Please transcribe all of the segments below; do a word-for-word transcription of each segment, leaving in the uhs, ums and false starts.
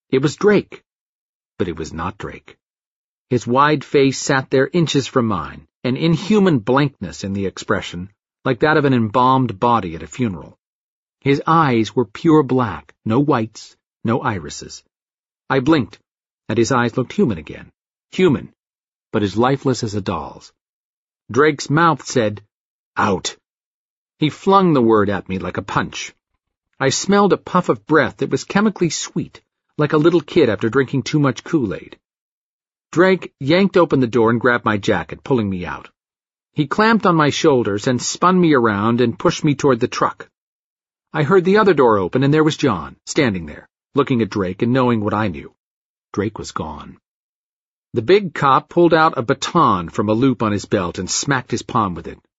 It was Drake. But it was not Drake. His wide face sat there inches from mine, an inhuman blankness in the expression, like that of an embalmed body at a funeral. His eyes were pure black, no whites, no irises. I blinked, and his eyes looked human again. Human, but as lifeless as a doll's. Drake's mouth said, "Out." He flung the word at me like a punch. I smelled a puff of breath that was chemically sweet, like a little kid after drinking too much Kool-Aid. Drake yanked open the door and grabbed my jacket, pulling me out. He clamped on my shoulders and spun me around and pushed me toward the truck. I heard the other door open, and there was John, standing there, looking at Drake and knowing what I knew. Drake was gone. The big cop pulled out a baton from a loop on his belt and smacked his palm with it.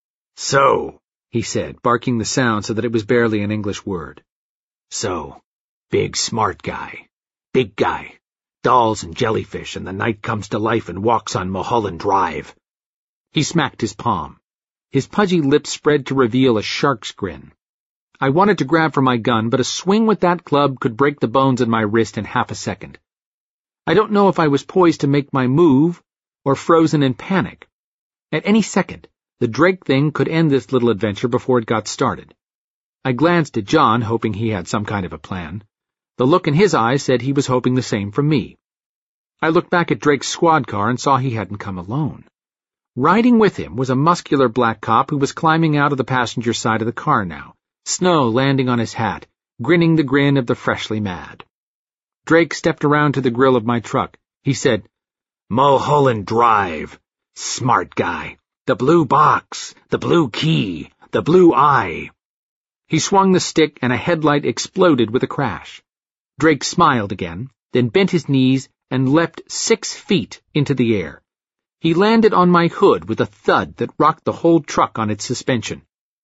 "So," he said, barking the sound so that it was barely an English word. "So, big smart guy, big guy, dolls and jellyfish, and the night comes to life and walks on Mulholland Drive." He smacked his palm. His pudgy lips spread to reveal a shark's grin. I wanted to grab for my gun, but a swing with that club could break the bones in my wrist in half a second. I don't know if I was poised to make my move or frozen in panic. At any second, the Drake thing could end this little adventure before it got started. I glanced at John, hoping he had some kind of a plan. The look in his eyes said he was hoping the same from me. I looked back at Drake's squad car and saw he hadn't come alone. Riding with him was a muscular black cop who was climbing out of the passenger side of the car now, snow landing on his hat, grinning the grin of the freshly mad. Drake stepped around to the grill of my truck. He said, "Mulholland Drive. Smart guy. The blue box, the blue key, the blue eye." He swung the stick and a headlight exploded with a crash. Drake smiled again, then bent his knees and leapt six feet into the air. He landed on my hood with a thud that rocked the whole truck on its suspension.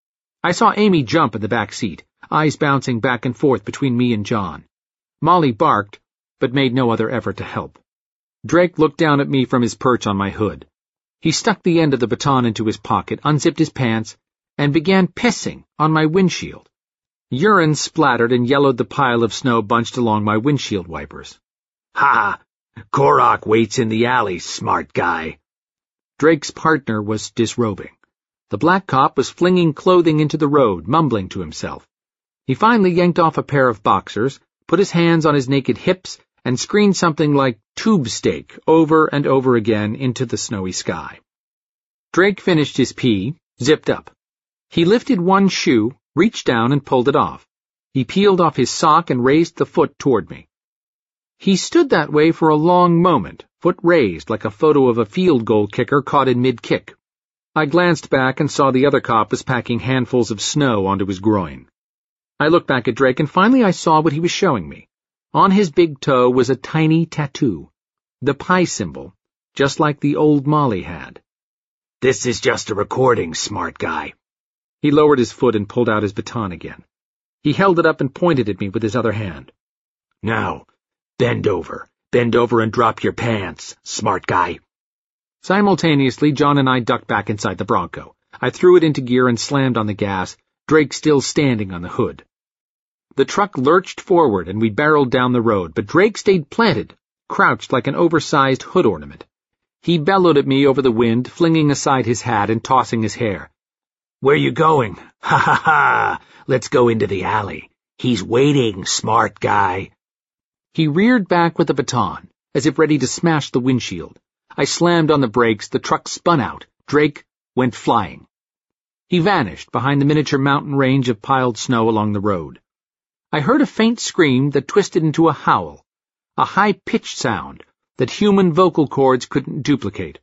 I saw Amy jump in the back seat, eyes bouncing back and forth between me and John. Molly barked, but made no other effort to help. Drake looked down at me from his perch on my hood. He stuck the end of the baton into his pocket, unzipped his pants, and began pissing on my windshield. Urine splattered and yellowed the pile of snow bunched along my windshield wipers. "Ha! Korok waits in the alley, smart guy." Drake's partner was disrobing. The black cop was flinging clothing into the road, mumbling to himself. He finally yanked off a pair of boxers, put his hands on his naked hips, and screamed something like tube steak over and over again into the snowy sky. Drake finished his pee, zipped up. He lifted one shoe, reached down and pulled it off. He peeled off his sock and raised the foot toward me. He stood that way for a long moment, foot raised like a photo of a field goal kicker caught in mid-kick. I glanced back and saw the other cop was packing handfuls of snow onto his groin. I looked back at Drake and finally I saw what he was showing me. On his big toe was a tiny tattoo, the pi symbol, just like the old Molly had. "This is just a recording, smart guy." He lowered his foot and pulled out his baton again. He held it up and pointed at me with his other hand. "Now, bend over. Bend over and drop your pants, smart guy." Simultaneously, John and I ducked back inside the Bronco. I threw it into gear and slammed on the gas, Drake still standing on the hood. The truck lurched forward and we barreled down the road, but Drake stayed planted, crouched like an oversized hood ornament. He bellowed at me over the wind, flinging aside his hat and tossing his hair. "Where you going? Ha ha ha! Let's go into the alley. He's waiting, smart guy." He reared back with the baton, as if ready to smash the windshield. I slammed on the brakes, the truck spun out. Drake went flying. He vanished behind the miniature mountain range of piled snow along the road. I heard a faint scream that twisted into a howl, a high-pitched sound that human vocal cords couldn't duplicate.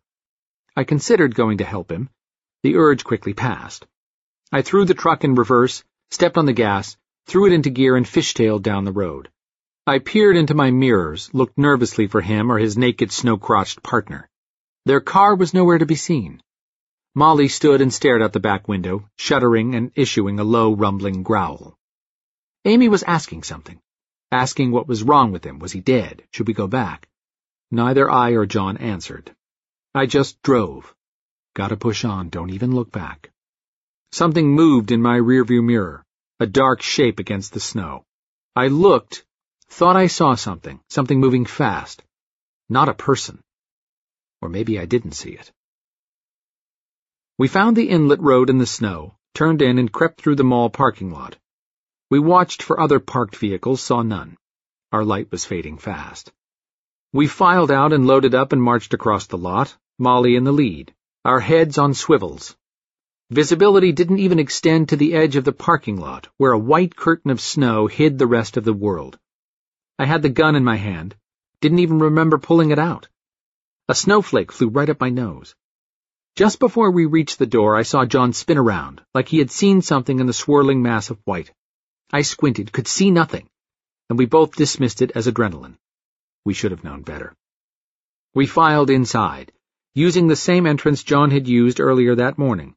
I considered going to help him. The urge quickly passed. I threw the truck in reverse, stepped on the gas, threw it into gear and fishtailed down the road. I peered into my mirrors, looked nervously for him or his naked snow-crotched partner. Their car was nowhere to be seen. Molly stood and stared out the back window, shuddering and issuing a low, rumbling growl. Amy was asking something, asking what was wrong with him. Was he dead? Should we go back? Neither I or John answered. I just drove. Gotta push on, don't even look back. Something moved in my rearview mirror, a dark shape against the snow. I looked, thought I saw something, something moving fast. Not a person. Or maybe I didn't see it. We found the inlet road in the snow, turned in and crept through the mall parking lot. We watched for other parked vehicles, saw none. Our light was fading fast. We filed out and loaded up and marched across the lot, Molly in the lead, our heads on swivels. Visibility didn't even extend to the edge of the parking lot, where a white curtain of snow hid the rest of the world. I had the gun in my hand, didn't even remember pulling it out. A snowflake flew right up my nose. Just before we reached the door, I saw John spin around, like he had seen something in the swirling mass of white. I squinted, could see nothing, and we both dismissed it as adrenaline. We should have known better. We filed inside, using the same entrance John had used earlier that morning.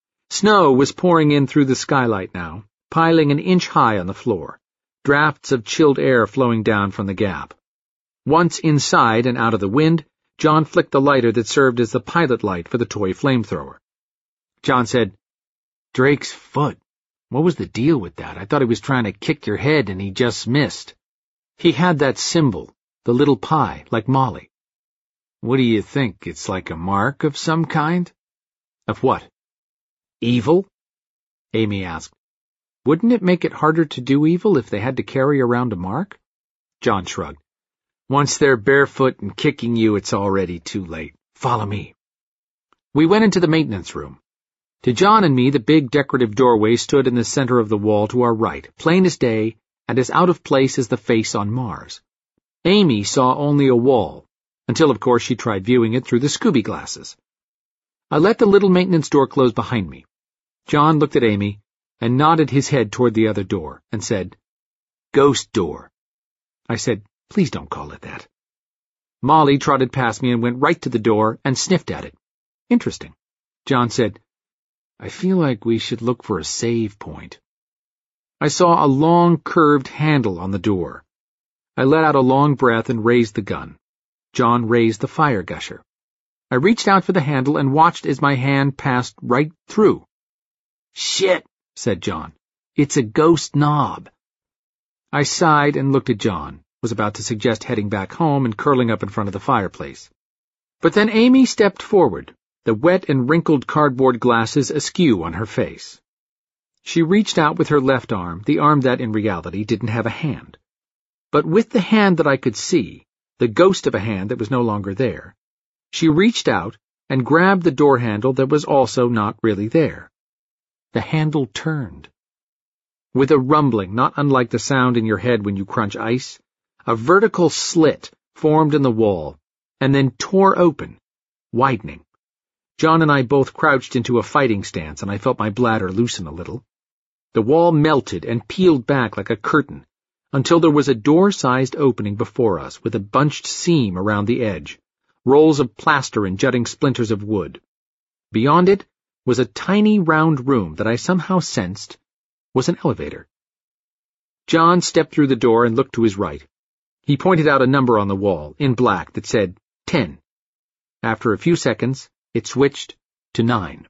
Snow was pouring in through the skylight now, piling an inch high on the floor, drafts of chilled air flowing down from the gap. Once inside and out of the wind, John flicked the lighter that served as the pilot light for the toy flamethrower. John said, "Drake's foot. What was the deal with that? I thought he was trying to kick your head and he just missed. He had that symbol, the little pie, like Molly." "What do you think? It's like a mark of some kind?" "Of what? Evil?" Amy asked. "Wouldn't it make it harder to do evil if they had to carry around a mark?" John shrugged. "Once they're barefoot and kicking you, it's already too late. Follow me." We went into the maintenance room. To John and me, the big decorative doorway stood in the center of the wall to our right, plain as day, and as out of place as the face on Mars. Amy saw only a wall, until of course she tried viewing it through the Scooby glasses. I let the little maintenance door close behind me. John looked at Amy and nodded his head toward the other door and said, "Ghost door." I said, "Please don't call it that." Molly trotted past me and went right to the door and sniffed at it. "Interesting." John said, "I feel like we should look for a save point." I saw a long, curved handle on the door. I let out a long breath and raised the gun. John raised the fire gusher. I reached out for the handle and watched as my hand passed right through. "Shit," said John. "It's a ghost knob." I sighed and looked at John, was about to suggest heading back home and curling up in front of the fireplace. But then Amy stepped forward, the wet and wrinkled cardboard glasses askew on her face. She reached out with her left arm, the arm that, in reality, didn't have a hand. But with the hand that I could see, the ghost of a hand that was no longer there, she reached out and grabbed the door handle that was also not really there. The handle turned. With a rumbling not unlike the sound in your head when you crunch ice, a vertical slit formed in the wall and then tore open, widening. John and I both crouched into a fighting stance, and I felt my bladder loosen a little. The wall melted and peeled back like a curtain, until there was a door-sized opening before us with a bunched seam around the edge, rolls of plaster and jutting splinters of wood. Beyond it was a tiny round room that I somehow sensed was an elevator. John stepped through the door and looked to his right. He pointed out a number on the wall, in black, that said ten. After a few seconds, it switched to nine.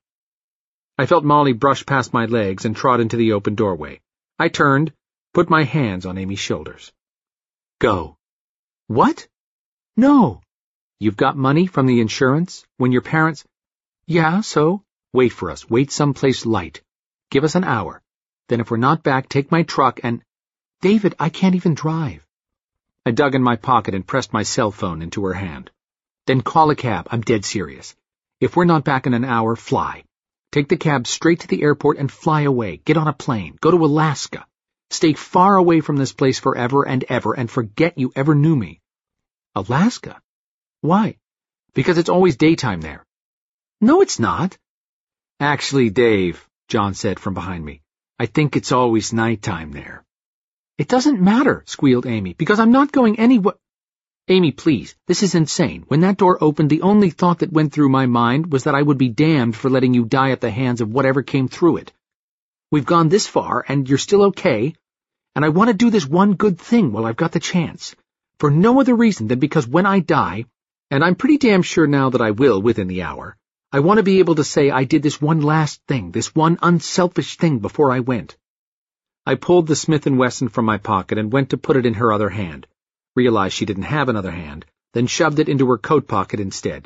I felt Molly brush past my legs and trot into the open doorway. I turned, put my hands on Amy's shoulders. "Go." "What?" "No." "You've got money from the insurance? When your parents—" "Yeah, so?" "Wait for us. Wait someplace light. Give us an hour. Then if we're not back, take my truck and—" "David, I can't even drive." I dug in my pocket and pressed my cell phone into her hand. "Then call a cab. I'm dead serious. If we're not back in an hour, fly. Take the cab straight to the airport and fly away. Get on a plane. Go to Alaska. Stay far away from this place forever and ever and forget you ever knew me." "Alaska? Why?" "Because it's always daytime there." "No, it's not." "Actually, Dave," John said from behind me, "I think it's always nighttime there." "It doesn't matter," squealed Amy, "because I'm not going anywhere." "Amy, please, this is insane. When that door opened, the only thought that went through my mind was that I would be damned for letting you die at the hands of whatever came through it. We've gone this far, and you're still okay, and I want to do this one good thing while I've got the chance, for no other reason than because when I die, and I'm pretty damn sure now that I will within the hour, I want to be able to say I did this one last thing, this one unselfish thing before I went." I pulled the Smith and Wesson from my pocket and went to put it in her other hand, realized she didn't have another hand, then shoved it into her coat pocket instead.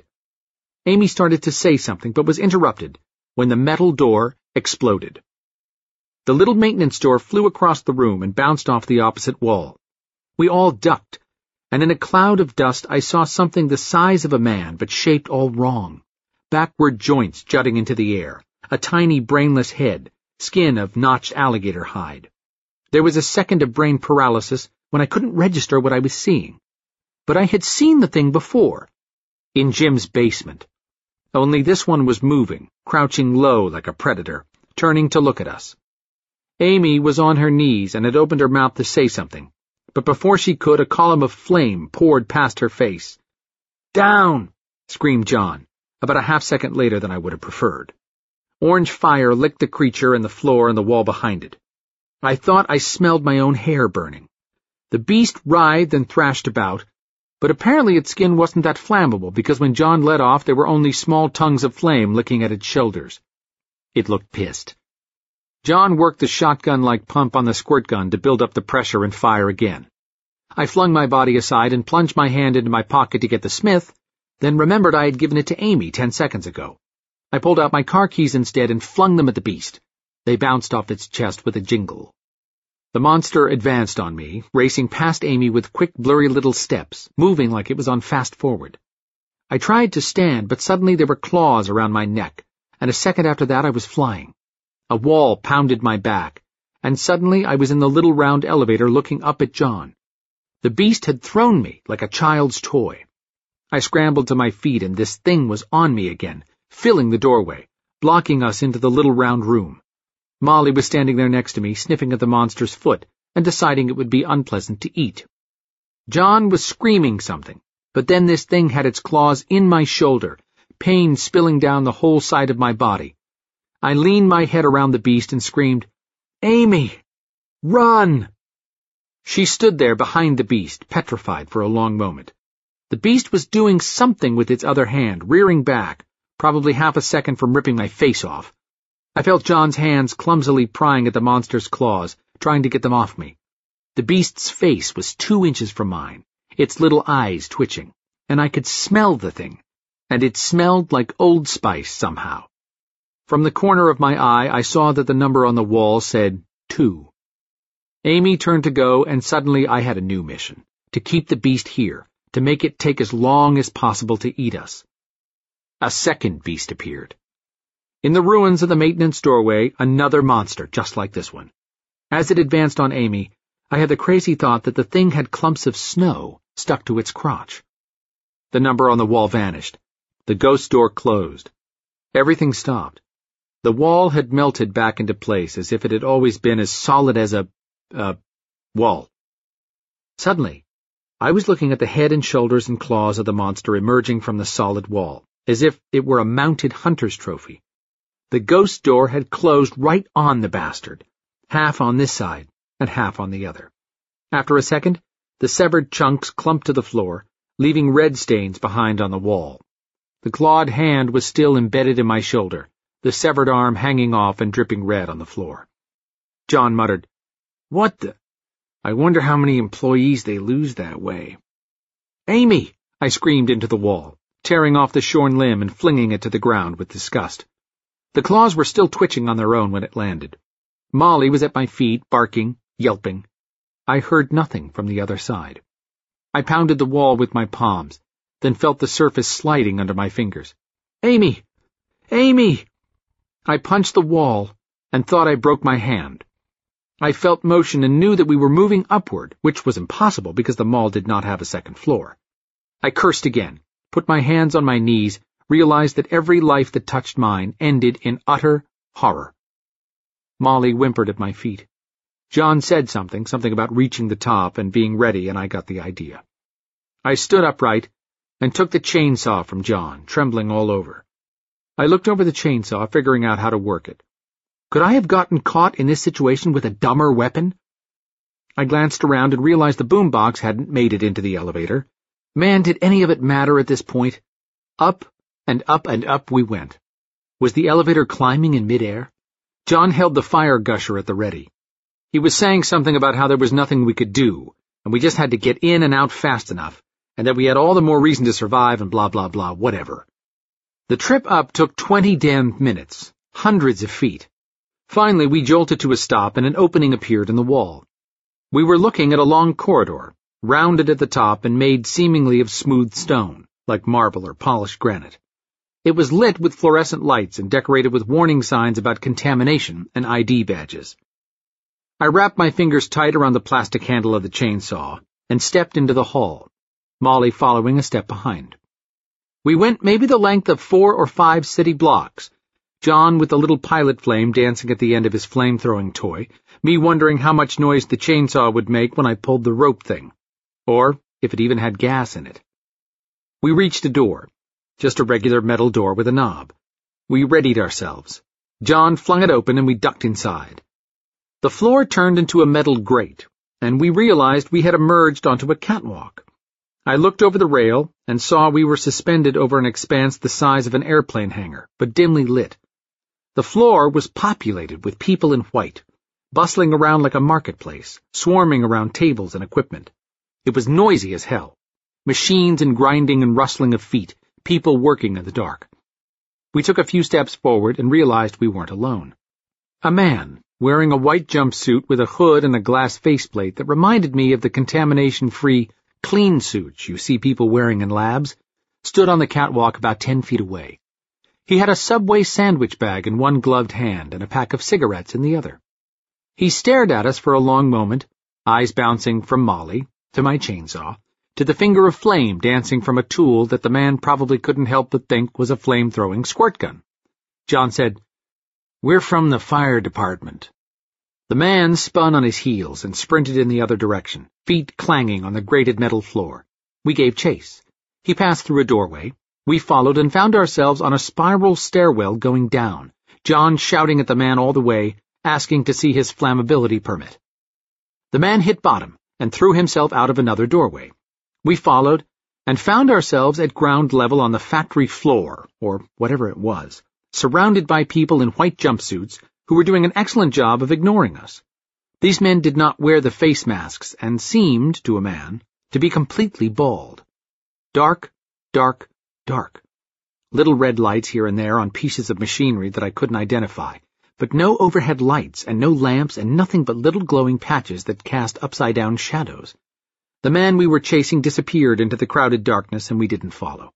Amy started to say something, but was interrupted when the metal door exploded. The little maintenance door flew across the room and bounced off the opposite wall. We all ducked, and in a cloud of dust I saw something the size of a man but shaped all wrong. Backward joints jutting into the air, a tiny brainless head, skin of notched alligator hide. There was a second of brain paralysis when I couldn't register what I was seeing. But I had seen the thing before, in Jim's basement. Only this one was moving, crouching low like a predator, turning to look at us. Amy was on her knees and had opened her mouth to say something, but before she could, a column of flame poured past her face. "Down!" screamed John, about a half-second later than I would have preferred. Orange fire licked the creature and the floor and the wall behind it. I thought I smelled my own hair burning. The beast writhed and thrashed about, but apparently its skin wasn't that flammable because when John let off there were only small tongues of flame licking at its shoulders. It looked pissed. John worked the shotgun-like pump on the squirt gun to build up the pressure and fire again. I flung my body aside and plunged my hand into my pocket to get the Smith, then remembered I had given it to Amy ten seconds ago. I pulled out my car keys instead and flung them at the beast. They bounced off its chest with a jingle. The monster advanced on me, racing past Amy with quick, blurry little steps, moving like it was on fast forward. I tried to stand, but suddenly there were claws around my neck, and a second after that I was flying. A wall pounded my back, and suddenly I was in the little round elevator looking up at John. The beast had thrown me like a child's toy. I scrambled to my feet, and this thing was on me again, filling the doorway, blocking us into the little round room. Molly was standing there next to me, sniffing at the monster's foot and deciding it would be unpleasant to eat. John was screaming something, but then this thing had its claws in my shoulder, pain spilling down the whole side of my body. I leaned my head around the beast and screamed, "Amy! Run!" She stood there behind the beast, petrified for a long moment. The beast was doing something with its other hand, rearing back, probably half a second from ripping my face off. I felt John's hands clumsily prying at the monster's claws, trying to get them off me. The beast's face was two inches from mine, its little eyes twitching, and I could smell the thing, and it smelled like Old Spice somehow. From the corner of my eye, I saw that the number on the wall said two. Amy turned to go, and suddenly I had a new mission, to keep the beast here, to make it take as long as possible to eat us. A second beast appeared. In the ruins of the maintenance doorway, another monster just like this one. As it advanced on Amy, I had the crazy thought that the thing had clumps of snow stuck to its crotch. The number on the wall vanished. The ghost door closed. Everything stopped. The wall had melted back into place as if it had always been as solid as a, uh, wall. Suddenly, I was looking at the head and shoulders and claws of the monster emerging from the solid wall, as if it were a mounted hunter's trophy. The ghost door had closed right on the bastard, half on this side and half on the other. After a second, the severed chunks clumped to the floor, leaving red stains behind on the wall. The clawed hand was still embedded in my shoulder, the severed arm hanging off and dripping red on the floor. John muttered, "What the? I wonder how many employees they lose that way." "Amy!" I screamed into the wall, tearing off the shorn limb and flinging it to the ground with disgust. The claws were still twitching on their own when it landed. Molly was at my feet, barking, yelping. I heard nothing from the other side. I pounded the wall with my palms, then felt the surface sliding under my fingers. "Amy! Amy!" I punched the wall and thought I broke my hand. I felt motion and knew that we were moving upward, which was impossible because the mall did not have a second floor. I cursed again, put my hands on my knees, realized that every life that touched mine ended in utter horror. Molly whimpered at my feet. John said something, something about reaching the top and being ready, and I got the idea. I stood upright and took the chainsaw from John, trembling all over. I looked over the chainsaw, figuring out how to work it. Could I have gotten caught in this situation with a dumber weapon? I glanced around and realized the boombox hadn't made it into the elevator. Man, did any of it matter at this point? Up and up and up we went. Was the elevator climbing in midair? John held the fire gusher at the ready. He was saying something about how there was nothing we could do, and we just had to get in and out fast enough, and that we had all the more reason to survive and blah blah blah, whatever. The trip up took twenty damned minutes, hundreds of feet. Finally, we jolted to a stop and an opening appeared in the wall. We were looking at a long corridor, rounded at the top and made seemingly of smooth stone, like marble or polished granite. It was lit with fluorescent lights and decorated with warning signs about contamination and I D badges. I wrapped my fingers tight around the plastic handle of the chainsaw and stepped into the hall, Molly following a step behind. We went maybe the length of four or five city blocks, John with the little pilot flame dancing at the end of his flame-throwing toy, me wondering how much noise the chainsaw would make when I pulled the rope thing, or if it even had gas in it. We reached a door, just a regular metal door with a knob. We readied ourselves. John flung it open and we ducked inside. The floor turned into a metal grate, and we realized we had emerged onto a catwalk. I looked over the rail and saw we were suspended over an expanse the size of an airplane hangar, but dimly lit. The floor was populated with people in white, bustling around like a marketplace, swarming around tables and equipment. It was noisy as hell. Machines and grinding and rustling of feet, people working in the dark. We took a few steps forward and realized we weren't alone. A man, wearing a white jumpsuit with a hood and a glass faceplate that reminded me of the contamination-free clean suits you see people wearing in labs, stood on the catwalk about ten feet away. He had a Subway sandwich bag in one gloved hand and a pack of cigarettes in the other. He stared at us for a long moment, eyes bouncing from Molly to my chainsaw, to the finger of flame dancing from a tool that the man probably couldn't help but think was a flame-throwing squirt gun. John said, "We're from the fire department." The man spun on his heels and sprinted in the other direction, feet clanging on the grated metal floor. We gave chase. He passed through a doorway. We followed and found ourselves on a spiral stairwell going down, John shouting at the man all the way, asking to see his flammability permit. The man hit bottom and threw himself out of another doorway. We followed and found ourselves at ground level on the factory floor, or whatever it was, surrounded by people in white jumpsuits who were doing an excellent job of ignoring us. These men did not wear the face masks and seemed, to a man, to be completely bald. Dark, dark, dark. Little red lights here and there on pieces of machinery that I couldn't identify, but no overhead lights and no lamps and nothing but little glowing patches that cast upside-down shadows. The man we were chasing disappeared into the crowded darkness and we didn't follow.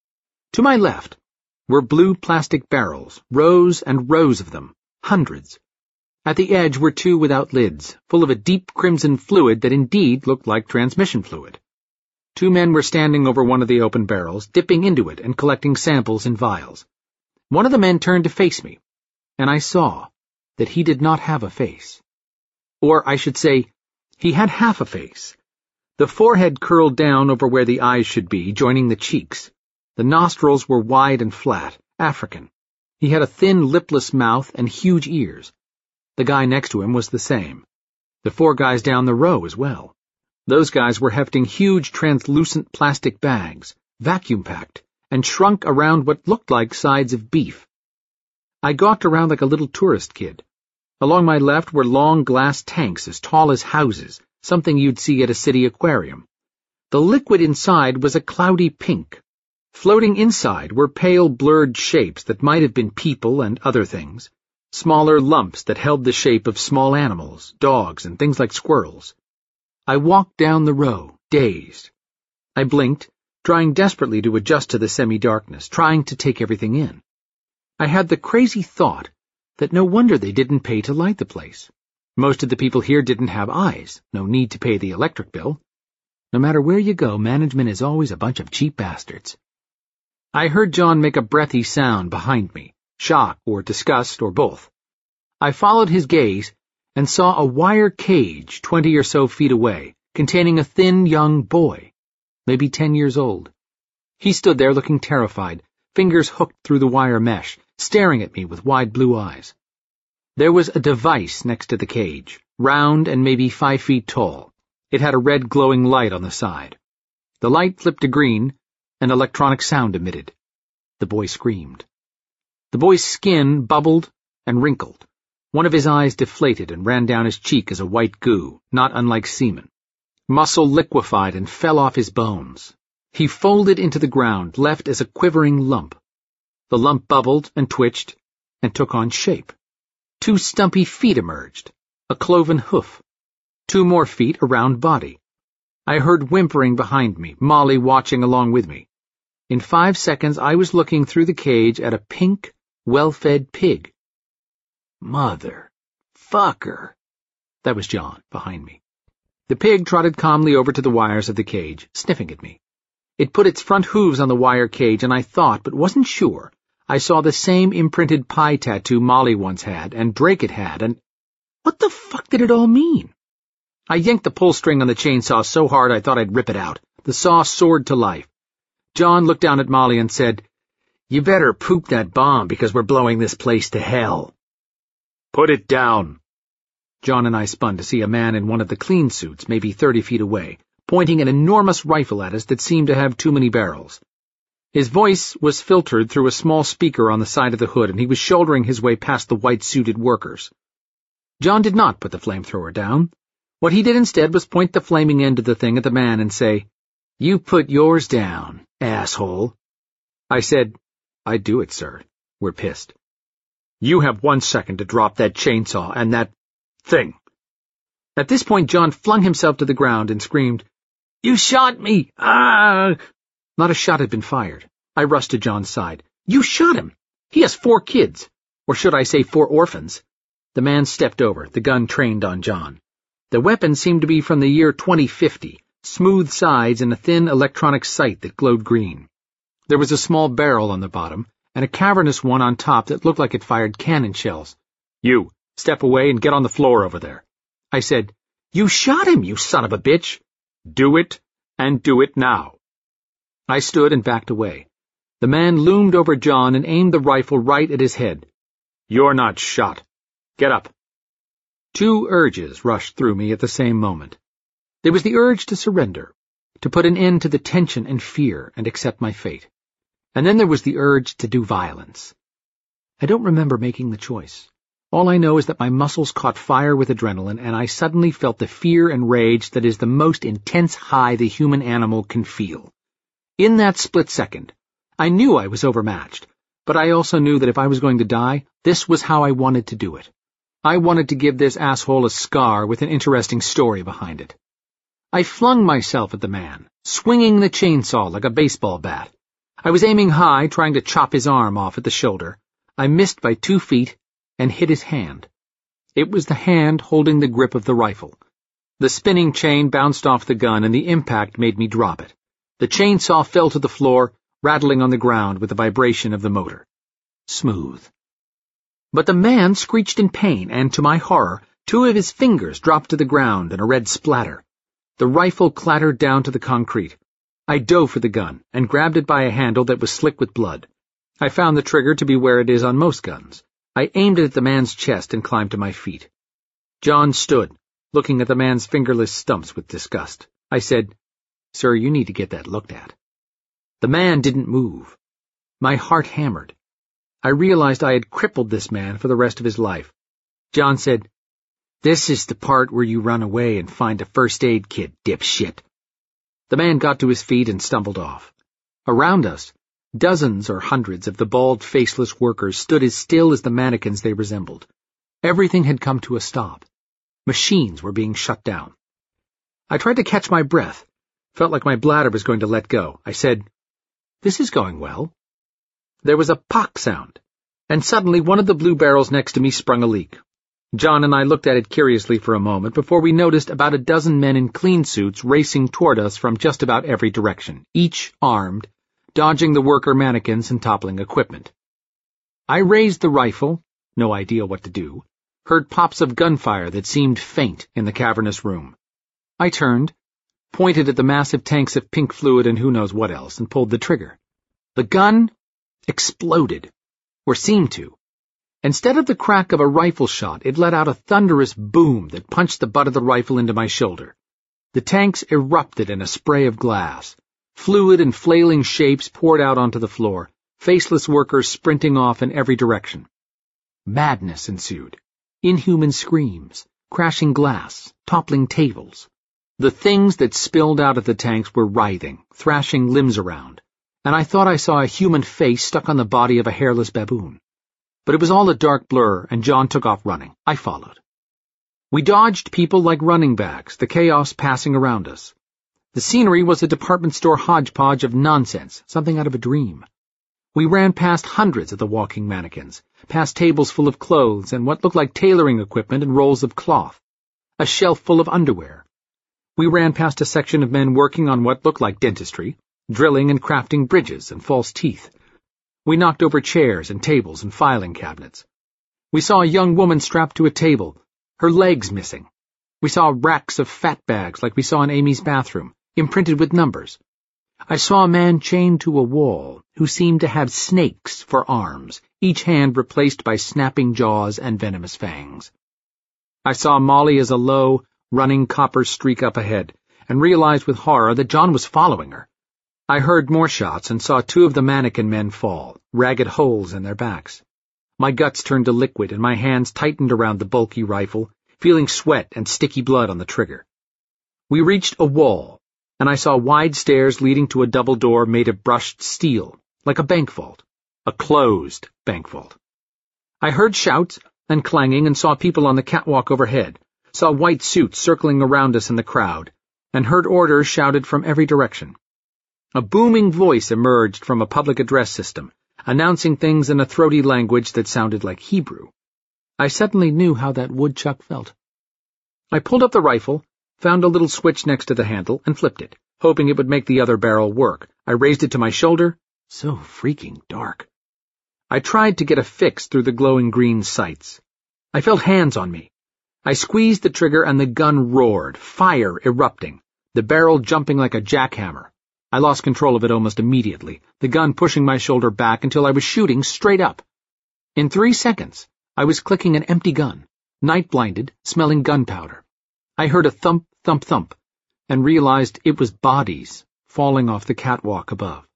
To my left were blue plastic barrels, rows and rows of them, hundreds. At the edge were two without lids, full of a deep crimson fluid that indeed looked like transmission fluid. Two men were standing over one of the open barrels, dipping into it and collecting samples in vials. One of the men turned to face me, and I saw that he did not have a face. Or, I should say, he had half a face. The forehead curled down over where the eyes should be, joining the cheeks. The nostrils were wide and flat, African. He had a thin, lipless mouth and huge ears. The guy next to him was the same. The four guys down the row as well. Those guys were hefting huge translucent plastic bags, vacuum-packed, and shrunk around what looked like sides of beef. I gawked around like a little tourist kid. Along my left were long glass tanks as tall as houses, something you'd see at a city aquarium. The liquid inside was a cloudy pink. Floating inside were pale, blurred shapes that might have been people and other things, smaller lumps that held the shape of small animals, dogs, and things like squirrels. I walked down the row, dazed. I blinked, trying desperately to adjust to the semi-darkness, trying to take everything in. I had the crazy thought that no wonder they didn't pay to light the place. Most of the people here didn't have eyes, no need to pay the electric bill. No matter where you go, management is always a bunch of cheap bastards. I heard John make a breathy sound behind me, shock or disgust or both. I followed his gaze and saw a wire cage twenty or so feet away, containing a thin young boy, maybe ten years old. He stood there looking terrified, fingers hooked through the wire mesh, staring at me with wide blue eyes. There was a device next to the cage, round and maybe five feet tall. It had a red glowing light on the side. The light flipped to green, and electronic sound emitted. The boy screamed. The boy's skin bubbled and wrinkled. One of his eyes deflated and ran down his cheek as a white goo, not unlike semen. Muscle liquefied and fell off his bones. He folded into the ground, left as a quivering lump. The lump bubbled and twitched and took on shape. Two stumpy feet emerged, a cloven hoof. Two more feet, a round body. I heard whimpering behind me, Molly watching along with me. In five seconds I was looking through the cage at a pink, well-fed pig. Mother fucker. That was John, behind me. The pig trotted calmly over to the wires of the cage, sniffing at me. It put its front hooves on the wire cage, and I thought, but wasn't sure, I saw the same imprinted pie tattoo Molly once had, and Drake had had, and what the fuck did it all mean? I yanked the pull string on the chainsaw so hard I thought I'd rip it out. The saw soared to life. John looked down at Molly and said, "You better poop that bomb because we're blowing this place to hell." "Put it down." John and I spun to see a man in one of the clean suits, maybe thirty feet away, pointing an enormous rifle at us that seemed to have too many barrels. His voice was filtered through a small speaker on the side of the hood, and he was shouldering his way past the white-suited workers. John did not put the flamethrower down. What he did instead was point the flaming end of the thing at the man and say, "You put yours down, asshole." I said, "I'd do it, sir. We're pissed." "You have one second to drop that chainsaw and that thing." At this point, John flung himself to the ground and screamed, "You shot me! Ah!" Not a shot had been fired. I rushed to John's side. "You shot him! He has four kids. Or should I say four orphans?" The man stepped over, the gun trained on John. The weapon seemed to be from the year twenty fifty, smooth sides and a thin electronic sight that glowed green. There was a small barrel on the bottom, and a cavernous one on top that looked like it fired cannon shells. "You, step away and get on the floor over there." I said, "You shot him, you son of a bitch." "Do it, and do it now." I stood and backed away. The man loomed over John and aimed the rifle right at his head. "You're not shot. Get up." Two urges rushed through me at the same moment. There was the urge to surrender, to put an end to the tension and fear and accept my fate. And then there was the urge to do violence. I don't remember making the choice. All I know is that my muscles caught fire with adrenaline, and I suddenly felt the fear and rage that is the most intense high the human animal can feel. In that split second, I knew I was overmatched, but I also knew that if I was going to die, this was how I wanted to do it. I wanted to give this asshole a scar with an interesting story behind it. I flung myself at the man, swinging the chainsaw like a baseball bat. I was aiming high, trying to chop his arm off at the shoulder. I missed by two feet and hit his hand. It was the hand holding the grip of the rifle. The spinning chain bounced off the gun, and the impact made me drop it. The chainsaw fell to the floor, rattling on the ground with the vibration of the motor. Smooth. But the man screeched in pain, and to my horror, two of his fingers dropped to the ground in a red splatter. The rifle clattered down to the concrete. I dove for the gun and grabbed it by a handle that was slick with blood. I found the trigger to be where it is on most guns. I aimed it at the man's chest and climbed to my feet. John stood, looking at the man's fingerless stumps with disgust. I said, "Sir, you need to get that looked at." The man didn't move. My heart hammered. I realized I had crippled this man for the rest of his life. John said, "This is the part where you run away and find a first aid kit, dipshit." The man got to his feet and stumbled off. Around us, dozens or hundreds of the bald, faceless workers stood as still as the mannequins they resembled. Everything had come to a stop. Machines were being shut down. I tried to catch my breath, felt like my bladder was going to let go. I said, "This is going well." There was a pock sound, and suddenly one of the blue barrels next to me sprung a leak. John and I looked at it curiously for a moment before we noticed about a dozen men in clean suits racing toward us from just about every direction, each armed, dodging the worker mannequins and toppling equipment. I raised the rifle, no idea what to do, heard pops of gunfire that seemed faint in the cavernous room. I turned, pointed at the massive tanks of pink fluid and who knows what else, and pulled the trigger. The gun exploded, or seemed to. Instead of the crack of a rifle shot, it let out a thunderous boom that punched the butt of the rifle into my shoulder. The tanks erupted in a spray of glass. Fluid and flailing shapes poured out onto the floor, faceless workers sprinting off in every direction. Madness ensued. Inhuman screams, crashing glass, toppling tables. The things that spilled out of the tanks were writhing, thrashing limbs around, and I thought I saw a human face stuck on the body of a hairless baboon. But it was all a dark blur, and John took off running. I followed. We dodged people like running bags, the chaos passing around us. The scenery was a department store hodgepodge of nonsense, something out of a dream. We ran past hundreds of the walking mannequins, past tables full of clothes and what looked like tailoring equipment and rolls of cloth, a shelf full of underwear. We ran past a section of men working on what looked like dentistry, drilling and crafting bridges and false teeth. We knocked over chairs and tables and filing cabinets. We saw a young woman strapped to a table, her legs missing. We saw racks of fat bags like we saw in Amy's bathroom, imprinted with numbers. I saw a man chained to a wall who seemed to have snakes for arms, each hand replaced by snapping jaws and venomous fangs. I saw Molly as a low, running copper streak up ahead, and realized with horror that John was following her. I heard more shots and saw two of the mannequin men fall, ragged holes in their backs. My guts turned to liquid and my hands tightened around the bulky rifle, feeling sweat and sticky blood on the trigger. We reached a wall, and I saw wide stairs leading to a double door made of brushed steel, like a bank vault, a closed bank vault. I heard shouts and clanging and saw people on the catwalk overhead, saw white suits circling around us in the crowd, and heard orders shouted from every direction. A booming voice emerged from a public address system, announcing things in a throaty language that sounded like Hebrew. I suddenly knew how that woodchuck felt. I pulled up the rifle, found a little switch next to the handle, and flipped it, hoping it would make the other barrel work. I raised it to my shoulder. So freaking dark. I tried to get a fix through the glowing green sights. I felt hands on me. I squeezed the trigger and the gun roared, fire erupting, the barrel jumping like a jackhammer. I lost control of it almost immediately, the gun pushing my shoulder back until I was shooting straight up. In three seconds, I was clicking an empty gun, night-blinded, smelling gunpowder. I heard a thump, thump, thump, and realized it was bodies falling off the catwalk above.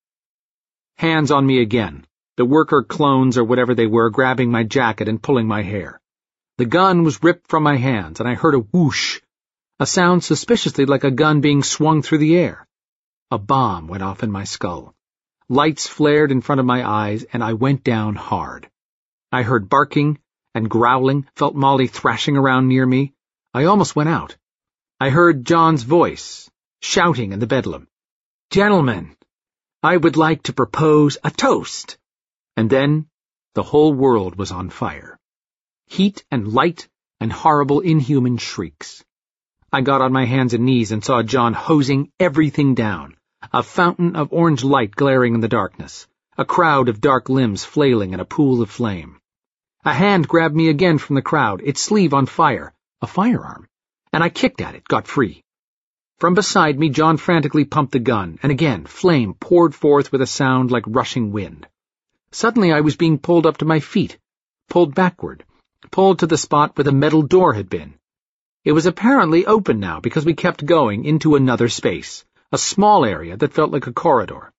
Hands on me again, the worker clones or whatever they were grabbing my jacket and pulling my hair. The gun was ripped from my hands, and I heard a whoosh, a sound suspiciously like a gun being swung through the air. A bomb went off in my skull. Lights flared in front of my eyes, and I went down hard. I heard barking and growling, felt Molly thrashing around near me. I almost went out. I heard John's voice, shouting in the bedlam. "Gentlemen, I would like to propose a toast." And then the whole world was on fire. Heat and light and horrible inhuman shrieks. I got on my hands and knees and saw John hosing everything down, a fountain of orange light glaring in the darkness, a crowd of dark limbs flailing in a pool of flame. A hand grabbed me again from the crowd, its sleeve on fire, a firearm, and I kicked at it, got free. From beside me, John frantically pumped the gun, and again flame poured forth with a sound like rushing wind. Suddenly I was being pulled up to my feet, pulled backward, pulled to the spot where the metal door had been. It was apparently open now because we kept going into another space, a small area that felt like a corridor.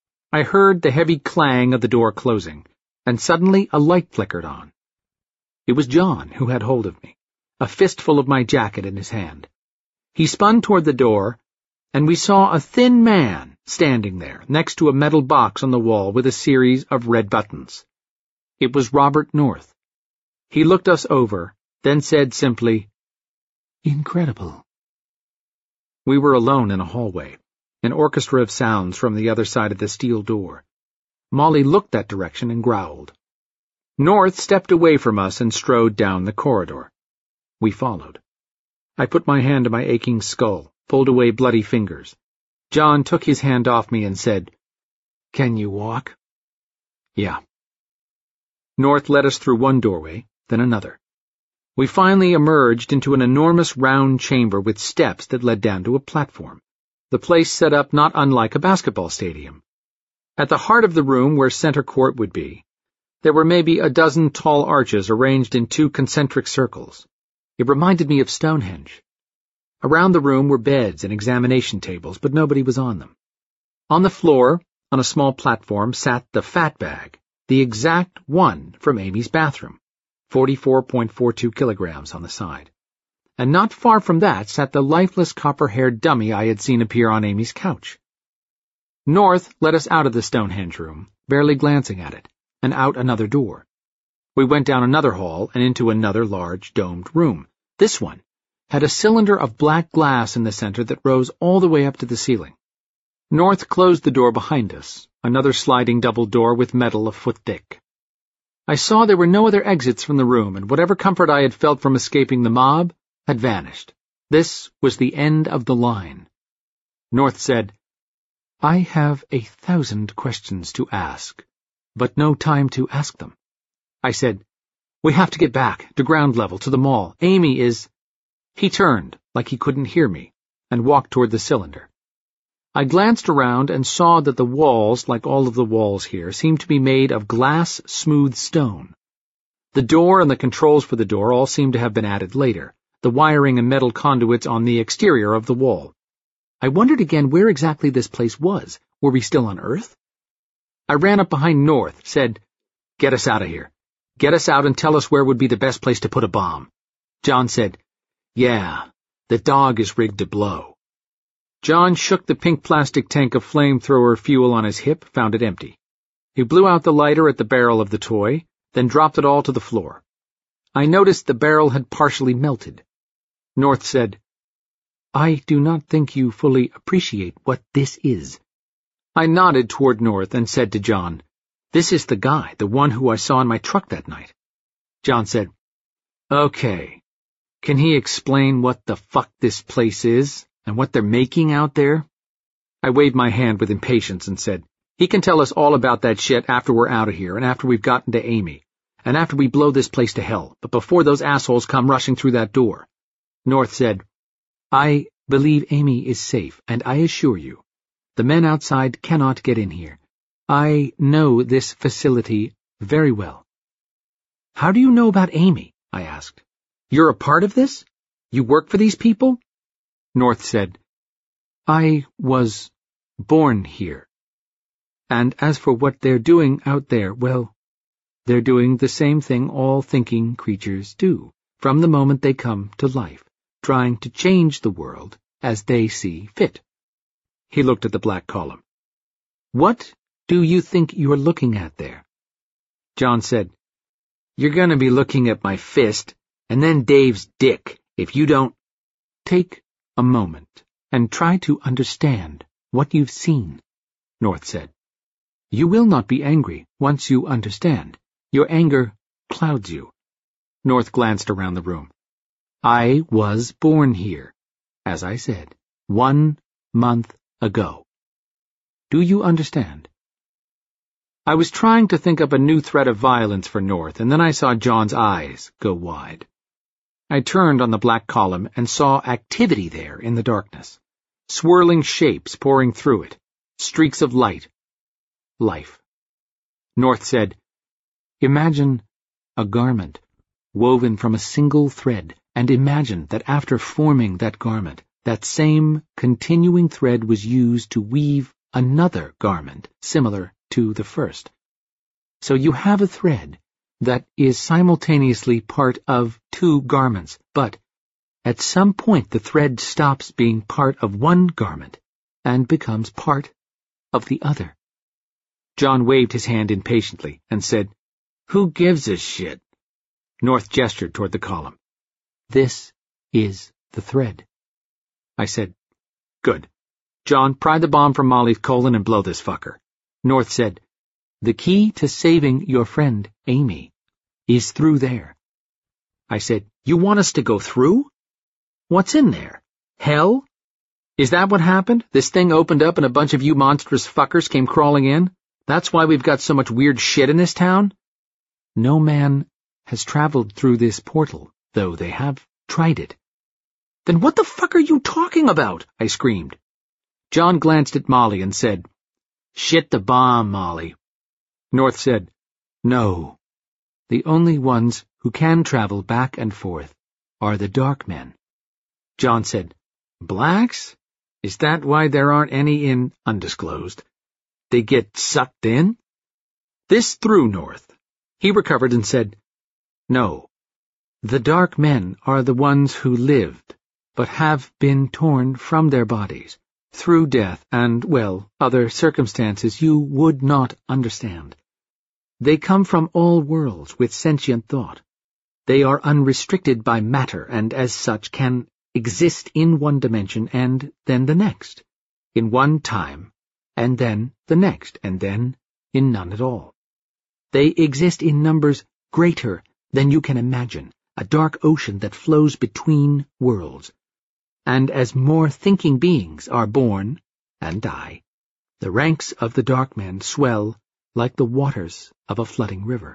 I heard the heavy clang of the door closing, and suddenly a light flickered on. It was John who had hold of me, a fistful of my jacket in his hand. He spun toward the door, and we saw a thin man standing there next to a metal box on the wall with a series of red buttons. It was Robert North. He looked us over, then said simply, "Incredible." We were alone in a hallway, an orchestra of sounds from the other side of the steel door. Molly looked that direction and growled. North stepped away from us and strode down the corridor. We followed. I put my hand to my aching skull, pulled away bloody fingers. John took his hand off me and said, "Can you walk?" "Yeah." North led us through one doorway, then another. We finally emerged into an enormous round chamber with steps that led down to a platform, the place set up not unlike a basketball stadium. At the heart of the room where center court would be, there were maybe a dozen tall arches arranged in two concentric circles. It reminded me of Stonehenge. Around the room were beds and examination tables, but nobody was on them. On the floor, on a small platform, sat the fat bag, the exact one from Amy's bathroom, forty-four point four two kilograms on the side. And not far from that sat the lifeless copper-haired dummy I had seen appear on Amy's couch. North led us out of the Stonehenge room, barely glancing at it, and out another door. We went down another hall and into another large, domed room. This one had a cylinder of black glass in the center that rose all the way up to the ceiling. North closed the door behind us, another sliding double door with metal a foot thick. I saw there were no other exits from the room, and whatever comfort I had felt from escaping the mob had vanished. This was the end of the line. North said, "I have a thousand questions to ask, but no time to ask them." I said, "We have to get back, to ground level, to the mall. Amy is—" He turned, like he couldn't hear me, and walked toward the cylinder. I glanced around and saw that the walls, like all of the walls here, seemed to be made of glass, smooth stone. The door and the controls for the door all seemed to have been added later, the wiring and metal conduits on the exterior of the wall. I wondered again where exactly this place was. Were we still on Earth? I ran up behind North, said, "Get us out of here. Get us out and tell us where would be the best place to put a bomb." John said, "Yeah, the dog is rigged to blow." John shook the pink plastic tank of flamethrower fuel on his hip, found it empty. He blew out the lighter at the barrel of the toy, then dropped it all to the floor. I noticed the barrel had partially melted. North said, "I do not think you fully appreciate what this is." I nodded toward North and said to John, "This is the guy, the one who I saw in my truck that night." John said, "Okay. Can he explain what the fuck this place is, and what they're making out there?" I waved my hand with impatience and said, "He can tell us all about that shit after we're out of here, and after we've gotten to Amy, and after we blow this place to hell, but before those assholes come rushing through that door." North said, "I believe Amy is safe, and I assure you, the men outside cannot get in here. I know this facility very well." "How do you know about Amy?" I asked. "You're a part of this? You work for these people?" North said, "I was born here. And as for what they're doing out there, well, they're doing the same thing all thinking creatures do, from the moment they come to life, trying to change the world as they see fit." He looked at the black column. "What do you think you're looking at there?" John said, "You're going to be looking at my fist, and then Dave's dick, if you don't—" "Take a moment and try to understand what you've seen," North said. "You will not be angry once you understand. Your anger clouds you." North glanced around the room. "I was born here, as I said, one month ago. Do you understand?" I was trying to think up a new threat of violence for North, and then I saw John's eyes go wide. I turned on the black column and saw activity there in the darkness. Swirling shapes pouring through it. Streaks of light. Life. North said, "Imagine a garment woven from a single thread, and imagine that after forming that garment, that same continuing thread was used to weave another garment similar to the first. So you have a thread that is simultaneously part of two garments, but at some point the thread stops being part of one garment and becomes part of the other." John waved his hand impatiently and said, "Who gives a shit?" North gestured toward the column. "This is the thread." I said, "Good. John, pry the bomb from Molly's colon and blow this fucker." North said, "The key to saving your friend, Amy, is through there." I said, "You want us to go through? What's in there? Hell? Is that what happened? This thing opened up and a bunch of you monstrous fuckers came crawling in? That's why we've got so much weird shit in this town?" "No man has traveled through this portal, though they have tried it." "Then what the fuck are you talking about?" I screamed. John glanced at Molly and said, "Shit the bomb, Molly." North said, "No. The only ones who can travel back and forth are the dark men." John said, "Blacks? Is that why there aren't any in undisclosed? They get sucked in?" This threw North. He recovered and said, No. The dark men are the ones who lived, but have been torn from their bodies, through death and, well, other circumstances you would not understand. They come from all worlds with sentient thought. They are unrestricted by matter and, as such, can exist in one dimension and then the next, in one time, and then the next, and then in none at all. They exist in numbers greater than you can imagine, a dark ocean that flows between worlds. And as more thinking beings are born and die, the ranks of the dark men swell like the waters of a flooding river.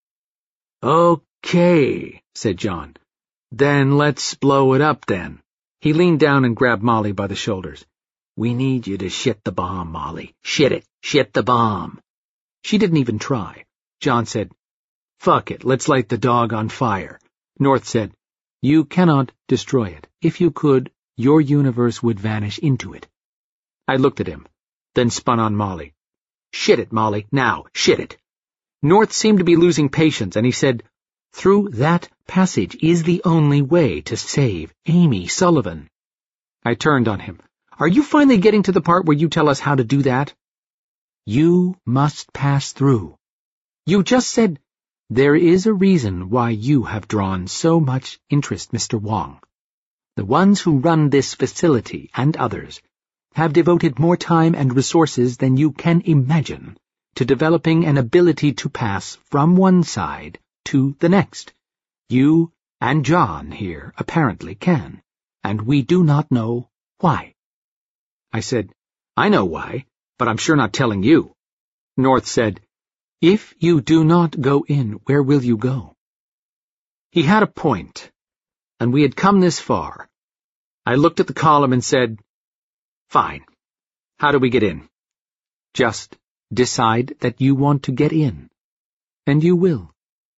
"Okay," said John. "Then let's blow it up, then." He leaned down and grabbed Molly by the shoulders. "We need you to shit the bomb, Molly. Shit it. Shit the bomb." She didn't even try. John said, "Fuck it, let's light the dog on fire." North said, "You cannot destroy it. If you could, your universe would vanish into it." I looked at him, then spun on Molly. "Shit it, Molly, now, shit it." North seemed to be losing patience, and he said, "Through that passage is the only way to save Amy Sullivan." I turned on him. "Are you finally getting to the part where you tell us how to do that?" "You must pass through. You just said, there is a reason why you have drawn so much interest, Mister Wong. The ones who run this facility and others have devoted more time and resources than you can imagine to developing an ability to pass from one side to the next. You and John here apparently can, and we do not know why." I said, "I know why, but I'm sure not telling you." North said, "If you do not go in, where will you go?" He had a point, and we had come this far. I looked at the column and said, "Fine. How do we get in?" "Just decide that you want to get in, and you will."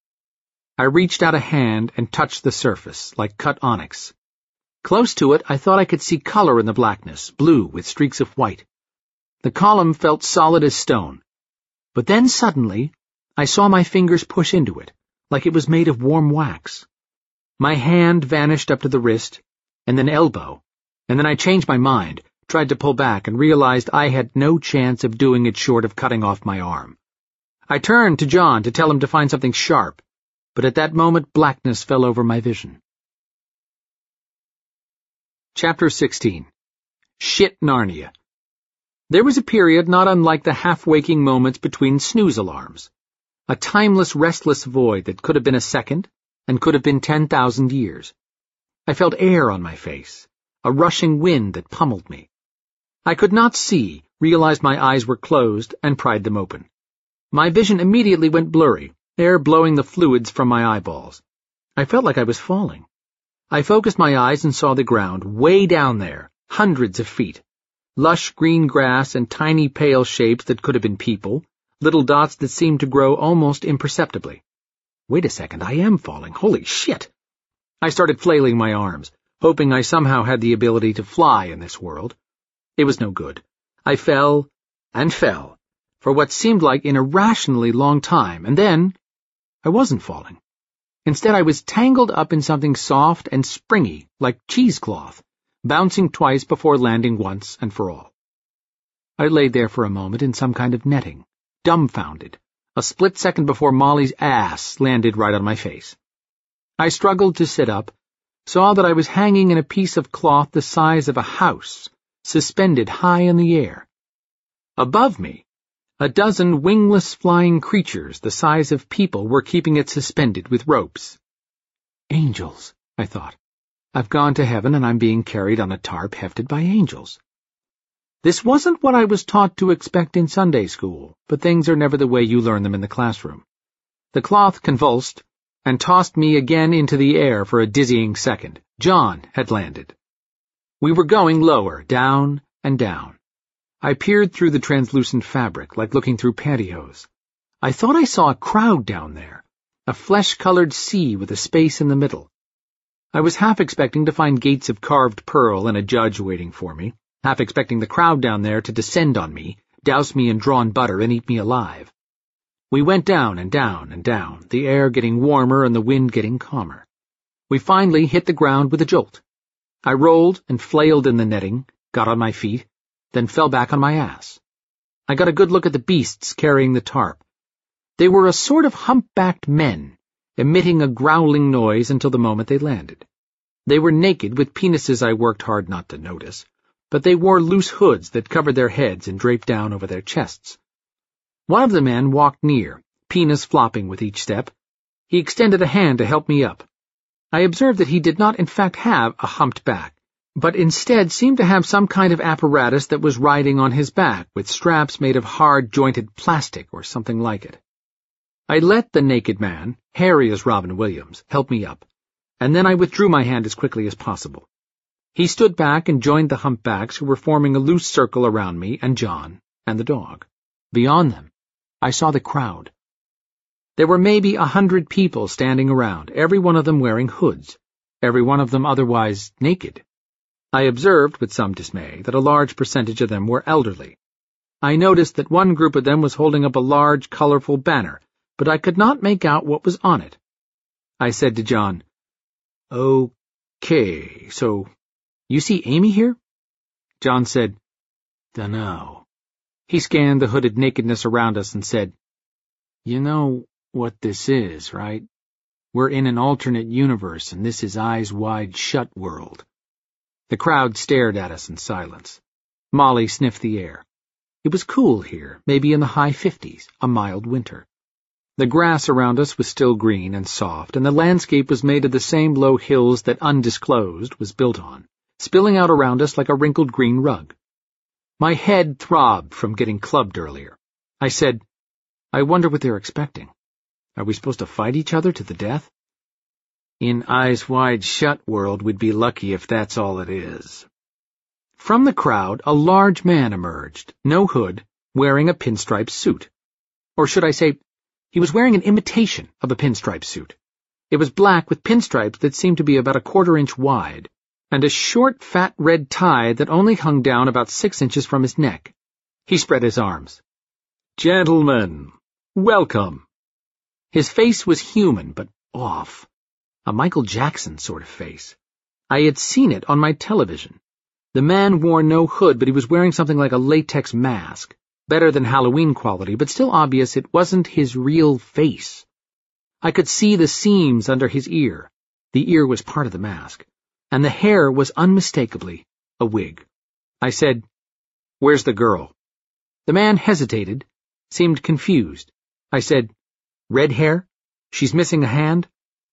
I reached out a hand and touched the surface, like cut onyx. Close to it, I thought I could see color in the blackness, blue with streaks of white. The column felt solid as stone. But then suddenly, I saw my fingers push into it, like it was made of warm wax. My hand vanished up to the wrist, and then elbow, and then I changed my mind, tried to pull back, and realized I had no chance of doing it short of cutting off my arm. I turned to John to tell him to find something sharp, but at that moment blackness fell over my vision. Chapter sixteen. Shit Narnia. There was a period not unlike the half-waking moments between snooze alarms. A timeless, restless void that could have been a second and could have been ten thousand years. I felt air on my face, a rushing wind that pummeled me. I could not see, realized my eyes were closed, and pried them open. My vision immediately went blurry, air blowing the fluids from my eyeballs. I felt like I was falling. I focused my eyes and saw the ground, way down there, hundreds of feet. Lush green grass and tiny pale shapes that could have been people, little dots that seemed to grow almost imperceptibly. Wait a second, I am falling. Holy shit! I started flailing my arms, hoping I somehow had the ability to fly in this world. It was no good. I fell and fell, for what seemed like an irrationally long time, and then I wasn't falling. Instead, I was tangled up in something soft and springy, like cheesecloth, bouncing twice before landing once and for all. I lay there for a moment in some kind of netting, dumbfounded, a split second before Molly's ass landed right on my face. I struggled to sit up, saw that I was hanging in a piece of cloth the size of a house, suspended high in the air. Above me, a dozen wingless flying creatures the size of people were keeping it suspended with ropes. Angels, I thought. I've gone to heaven and I'm being carried on a tarp hefted by angels. This wasn't what I was taught to expect in Sunday school, but things are never the way you learn them in the classroom. The cloth convulsed and tossed me again into the air for a dizzying second. John had landed. We were going lower, down and down. I peered through the translucent fabric, like looking through pantyhose. I thought I saw a crowd down there, a flesh-colored sea with a space in the middle. I was half expecting to find gates of carved pearl and a judge waiting for me, half expecting the crowd down there to descend on me, douse me in drawn butter, and eat me alive. We went down and down and down, the air getting warmer and the wind getting calmer. We finally hit the ground with a jolt. I rolled and flailed in the netting, got on my feet, then fell back on my ass. I got a good look at the beasts carrying the tarp. They were a sort of humpbacked men, emitting a growling noise until the moment they landed. They were naked with penises I worked hard not to notice, but they wore loose hoods that covered their heads and draped down over their chests. One of the men walked near, penis flopping with each step. He extended a hand to help me up. I observed that he did not in fact have a humped back, but instead seemed to have some kind of apparatus that was riding on his back with straps made of hard-jointed plastic or something like it. I let the naked man, hairy as Robin Williams, help me up, and then I withdrew my hand as quickly as possible. He stood back and joined the humpbacks who were forming a loose circle around me and John and the dog. Beyond them, I saw the crowd. There were maybe a hundred people standing around, every one of them wearing hoods, every one of them otherwise naked. I observed, with some dismay, that a large percentage of them were elderly. I noticed that one group of them was holding up a large, colorful banner, but I could not make out what was on it. I said to John, "Okay, so you see Amy here?" John said, "Dunno." He scanned the hooded nakedness around us and said, "You know what this is, right? We're in an alternate universe, and this is Eyes Wide Shut world." The crowd stared at us in silence. Molly sniffed the air. It was cool here, maybe in the high fifties, a mild winter. The grass around us was still green and soft, and the landscape was made of the same low hills that Undisclosed was built on, spilling out around us like a wrinkled green rug. My head throbbed from getting clubbed earlier. I said, "I wonder what they're expecting. Are we supposed to fight each other to the death?" "In Eyes Wide Shut world, we'd be lucky if that's all it is." From the crowd, a large man emerged, no hood, wearing a pinstripe suit. Or should I say, he was wearing an imitation of a pinstripe suit. It was black with pinstripes that seemed to be about a quarter inch wide, and a short, fat red tie that only hung down about six inches from his neck. He spread his arms. "Gentlemen, welcome." His face was human, but off. A Michael Jackson sort of face. I had seen it on my television. The man wore no hood, but he was wearing something like a latex mask. Better than Halloween quality, but still obvious it wasn't his real face. I could see the seams under his ear. The ear was part of the mask, and the hair was unmistakably a wig. I said, "Where's the girl?" The man hesitated, seemed confused. I said, "Red hair? She's missing a hand?"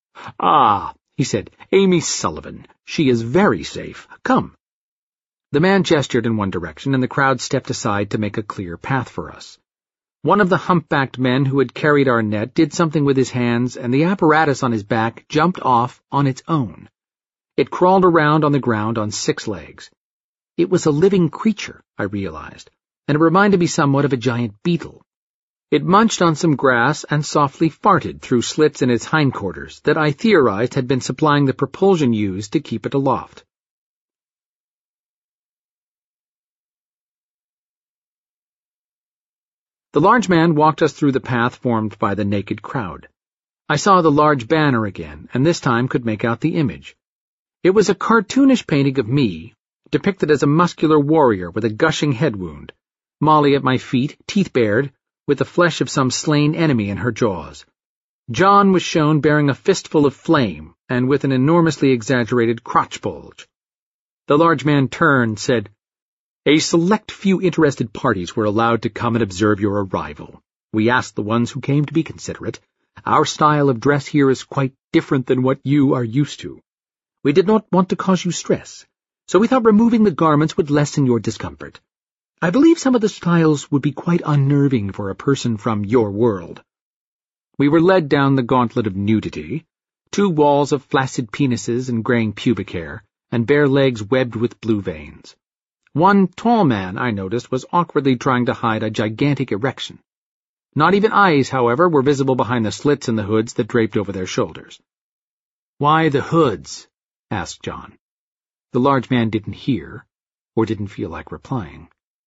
"Ah," he said, "Amy Sullivan. She is very safe. Come." The man gestured in one direction, and the crowd stepped aside to make a clear path for us. One of the humpbacked men who had carried our net did something with his hands, and the apparatus on his back jumped off on its own. It crawled around on the ground on six legs. It was a living creature, I realized, and it reminded me somewhat of a giant beetle. It munched on some grass and softly farted through slits in its hindquarters that I theorized had been supplying the propulsion used to keep it aloft. The large man walked us through the path formed by the naked crowd. I saw the large banner again, and this time could make out the image. It was a cartoonish painting of me, depicted as a muscular warrior with a gushing head wound, Molly at my feet, teeth bared, with the flesh of some slain enemy in her jaws. John was shown bearing a fistful of flame, and with an enormously exaggerated crotch bulge. The large man turned, said, "A select few interested parties were allowed to come and observe your arrival. We asked the ones who came to be considerate. Our style of dress here is quite different than what you are used to. We did not want to cause you stress, so we thought removing the garments would lessen your discomfort. I believe some of the styles would be quite unnerving for a person from your world." We were led down the gauntlet of nudity, two walls of flaccid penises and graying pubic hair, and bare legs webbed with blue veins. One tall man, I noticed, was awkwardly trying to hide a gigantic erection. Not even eyes, however, were visible behind the slits in the hoods that draped over their shoulders. "Why the hoods?" asked John. The large man didn't hear, or didn't feel like replying.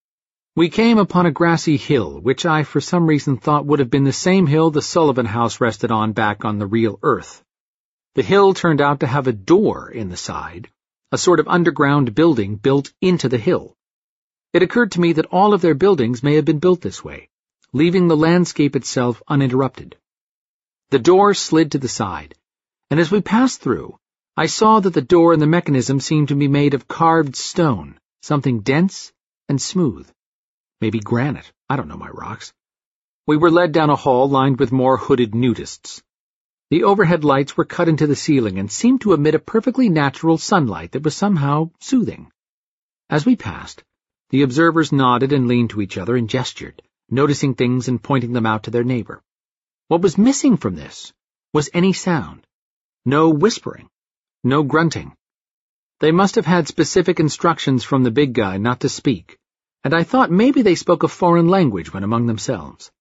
We came upon a grassy hill, which I for some reason thought would have been the same hill the Sullivan house rested on back on the real Earth. The hill turned out to have a door in the side, a sort of underground building built into the hill. It occurred to me that all of their buildings may have been built this way, leaving the landscape itself uninterrupted. The door slid to the side, and as we passed through, I saw that the door and the mechanism seemed to be made of carved stone, something dense and smooth. Maybe granite, I don't know my rocks. We were led down a hall lined with more hooded nudists. The overhead lights were cut into the ceiling and seemed to emit a perfectly natural sunlight that was somehow soothing. As we passed, the observers nodded and leaned to each other and gestured, noticing things and pointing them out to their neighbor. What was missing from this was any sound. No whispering. No grunting. They must have had specific instructions from the big guy not to speak, and I thought maybe they spoke a foreign language when among themselves.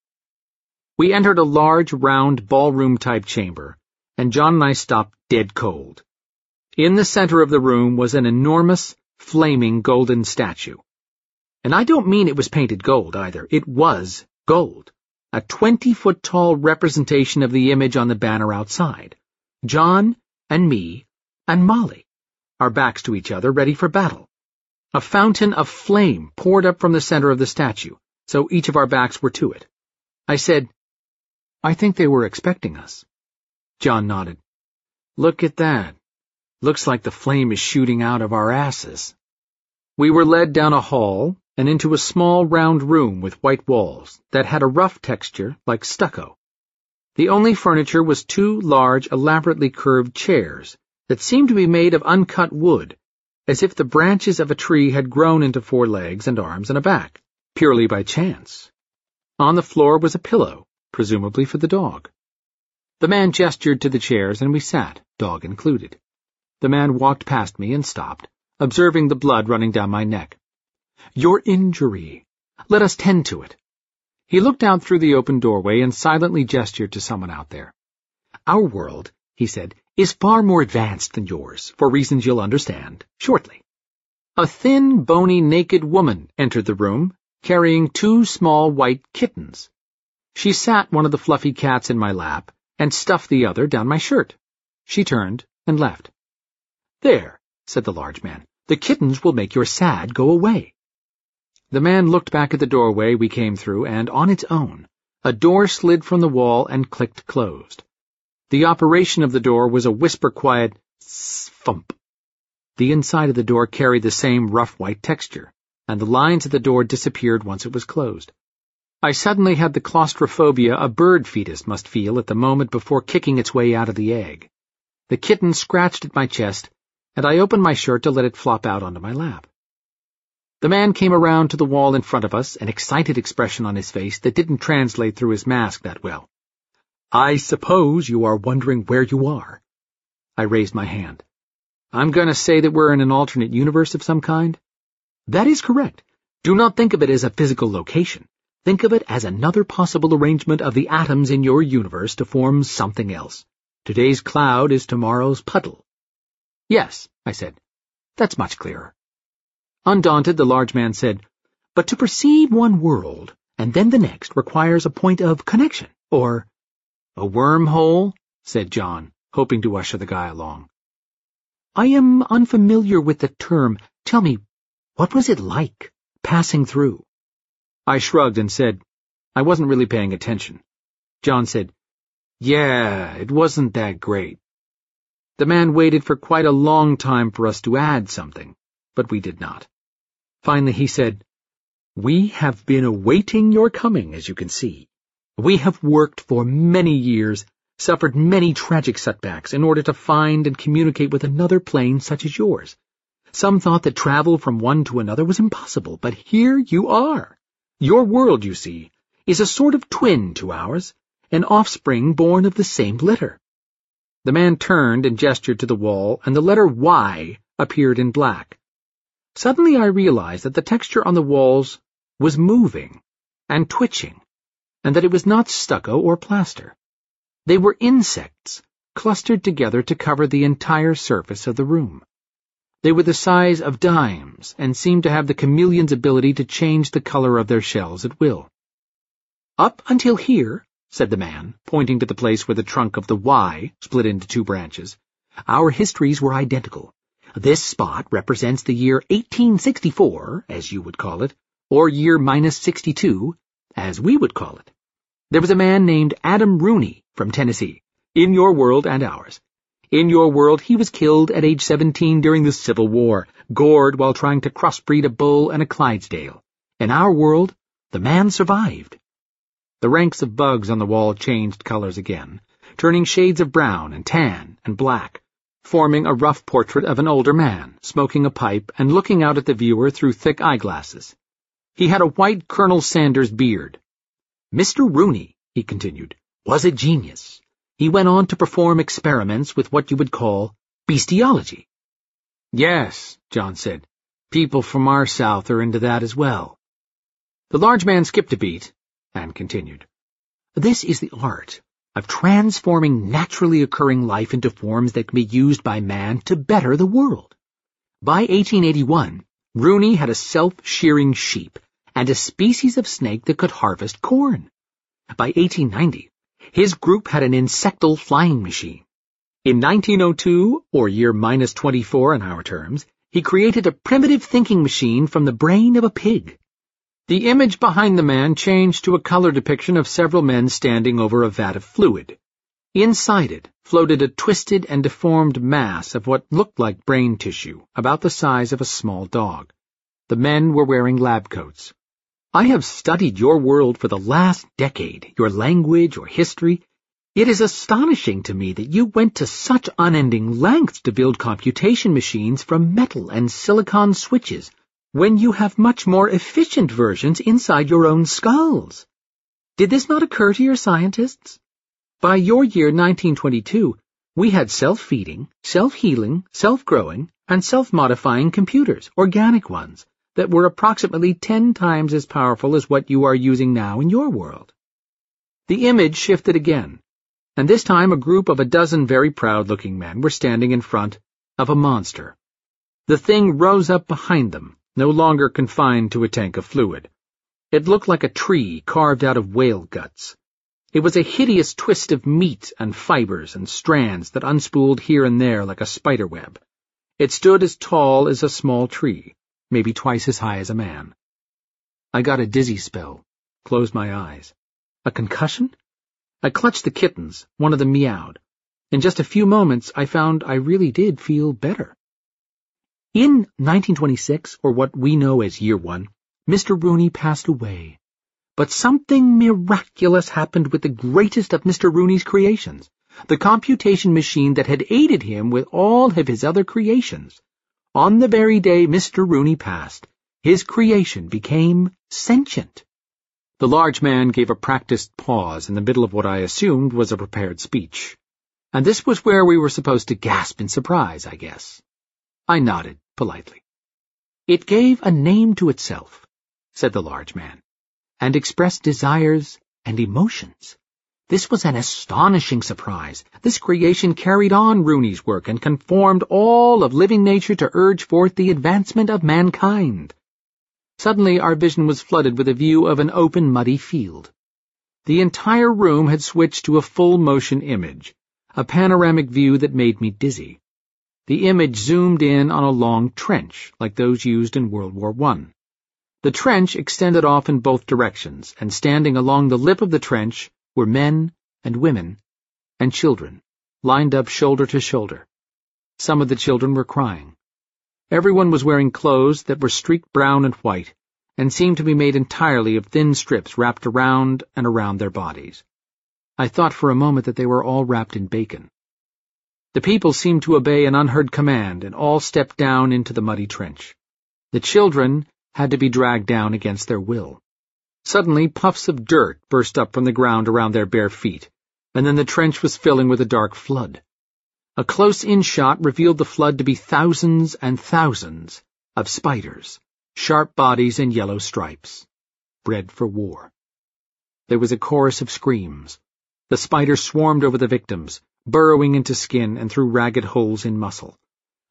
We entered a large, round, ballroom-type chamber, and John and I stopped dead cold. In the center of the room was an enormous, flaming golden statue. And I don't mean it was painted gold, either. It was gold. A twenty-foot-tall representation of the image on the banner outside. John and me and Molly, our backs to each other, ready for battle. A fountain of flame poured up from the center of the statue, so each of our backs were to it. I said, "I think they were expecting us." John nodded. "Look at that. Looks like the flame is shooting out of our asses." We were led down a hall and into a small round room with white walls that had a rough texture like stucco. The only furniture was two large, elaborately curved chairs that seemed to be made of uncut wood, as if the branches of a tree had grown into four legs and arms and a back, purely by chance. On the floor was a pillow, presumably for the dog. The man gestured to the chairs, and we sat, dog included. The man walked past me and stopped, observing the blood running down my neck. "Your injury. Let us tend to it." He looked out through the open doorway and silently gestured to someone out there. "Our world," he said, "is far more advanced than yours, for reasons you'll understand shortly." A thin, bony, naked woman entered the room, carrying two small white kittens. She sat one of the fluffy cats in my lap and stuffed the other down my shirt. She turned and left. "There," said the large man, "the kittens will make your sad go away." The man looked back at the doorway we came through, and on its own, a door slid from the wall and clicked closed. The operation of the door was a whisper-quiet thump. The inside of the door carried the same rough white texture, and the lines of the door disappeared once it was closed. I suddenly had the claustrophobia a bird fetus must feel at the moment before kicking its way out of the egg. The kitten scratched at my chest, and I opened my shirt to let it flop out onto my lap. The man came around to the wall in front of us, an excited expression on his face that didn't translate through his mask that well. "I suppose you are wondering where you are." I raised my hand. "I'm going to say that we're in an alternate universe of some kind?" "That is correct. Do not think of it as a physical location. Think of it as another possible arrangement of the atoms in your universe to form something else. Today's cloud is tomorrow's puddle." "Yes," I said. "That's much clearer." Undaunted, the large man said, "But to perceive one world and then the next requires a point of connection, or—" "A wormhole?" said John, hoping to usher the guy along. "I am unfamiliar with the term. Tell me, what was it like, passing through?" I shrugged and said, I wasn't really paying attention. John said, "Yeah, it wasn't that great." The man waited for quite a long time for us to add something, but we did not. Finally he said, "We have been awaiting your coming, as you can see. We have worked for many years, suffered many tragic setbacks in order to find and communicate with another plane such as yours. Some thought that travel from one to another was impossible, but here you are. Your world, you see, is a sort of twin to ours, an offspring born of the same litter." The man turned and gestured to the wall, and the letter Y appeared in black. Suddenly I realized that the texture on the walls was moving and twitching, and that it was not stucco or plaster. They were insects, clustered together to cover the entire surface of the room. They were the size of dimes and seemed to have the chameleon's ability to change the color of their shells at will. "Up until here," said the man, pointing to the place where the trunk of the Y split into two branches, "our histories were identical. This spot represents the year eighteen sixty-four, as you would call it, or year minus sixty-two, as we would call it. There was a man named Adam Rooney from Tennessee, in your world and ours. In your world, he was killed at age seventeen during the Civil War, gored while trying to crossbreed a bull and a Clydesdale. In our world, the man survived." The ranks of bugs on the wall changed colors again, turning shades of brown and tan and black, forming a rough portrait of an older man, smoking a pipe and looking out at the viewer through thick eyeglasses. He had a white Colonel Sanders beard. "Mister Rooney," he continued, "was a genius. He went on to perform experiments with what you would call bestiology." "Yes," John said, "people from our South are into that as well." The large man skipped a beat and continued. "This is the art of transforming naturally occurring life into forms that can be used by man to better the world. By eighteen eighty-one, Rooney had a self-shearing sheep and a species of snake that could harvest corn. By eighteen ninety, his group had an insectal flying machine. In nineteen oh two, or year minus twenty-four in our terms, he created a primitive thinking machine from the brain of a pig. The image behind the man changed to a color depiction of several men standing over a vat of fluid. Inside it floated a twisted and deformed mass of what looked like brain tissue, about the size of a small dog. The men were wearing lab coats. I have studied your world for the last decade, your language or history. It is astonishing to me that you went to such unending lengths to build computation machines from metal and silicon switches, when you have much more efficient versions inside your own skulls. Did this not occur to your scientists? By your year nineteen twenty-two, we had self-feeding, self-healing, self-growing, and self-modifying computers, organic ones, that were approximately ten times as powerful as what you are using now in your world." The image shifted again, and this time a group of a dozen very proud-looking men were standing in front of a monster. The thing rose up behind them, no longer confined to a tank of fluid. It looked like a tree carved out of whale guts. It was a hideous twist of meat and fibers and strands that unspooled here and there like a spider web. It stood as tall as a small tree, maybe twice as high as a man. I got a dizzy spell, closed my eyes. A concussion? I clutched the kittens, one of them meowed. In just a few moments, I found I really did feel better. In nineteen twenty-six, or what we know as Year One, Mister Rooney passed away. But something miraculous happened with the greatest of Mister Rooney's creations, the computation machine that had aided him with all of his other creations. On the very day Mister Rooney passed, his creation became sentient. The large man gave a practiced pause in the middle of what I assumed was a prepared speech. And this was where we were supposed to gasp in surprise, I guess. I nodded politely. "It gave a name to itself," said the large man, "and expressed desires and emotions. This was an astonishing surprise. This creation carried on Rooney's work and conformed all of living nature to urge forth the advancement of mankind." Suddenly our vision was flooded with a view of an open, muddy field. The entire room had switched to a full-motion image, a panoramic view that made me dizzy. The image zoomed in on a long trench, like those used in World War One. The trench extended off in both directions, and standing along the lip of the trench were men and women and children, lined up shoulder to shoulder. Some of the children were crying. Everyone was wearing clothes that were streaked brown and white, and seemed to be made entirely of thin strips wrapped around and around their bodies. I thought for a moment that they were all wrapped in bacon. The people seemed to obey an unheard command, and all stepped down into the muddy trench. The children had to be dragged down against their will. Suddenly, puffs of dirt burst up from the ground around their bare feet, and then the trench was filling with a dark flood. A close-in shot revealed the flood to be thousands and thousands of spiders, sharp bodies and yellow stripes, bred for war. There was a chorus of screams. The spiders swarmed over the victims, burrowing into skin and through ragged holes in muscle.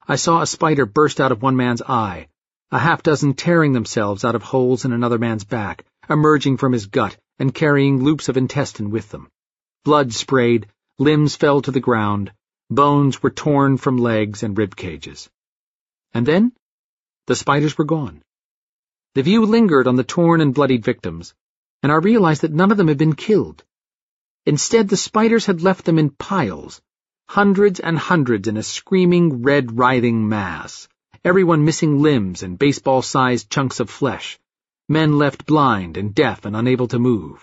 I saw a spider burst out of one man's eye, a half dozen tearing themselves out of holes in another man's back, emerging from his gut and carrying loops of intestine with them. Blood sprayed, limbs fell to the ground, bones were torn from legs and rib cages. And then, the spiders were gone. The view lingered on the torn and bloodied victims, and I realized that none of them had been killed. Instead, the spiders had left them in piles, hundreds and hundreds in a screaming, red, writhing mass, everyone missing limbs and baseball-sized chunks of flesh, men left blind and deaf and unable to move.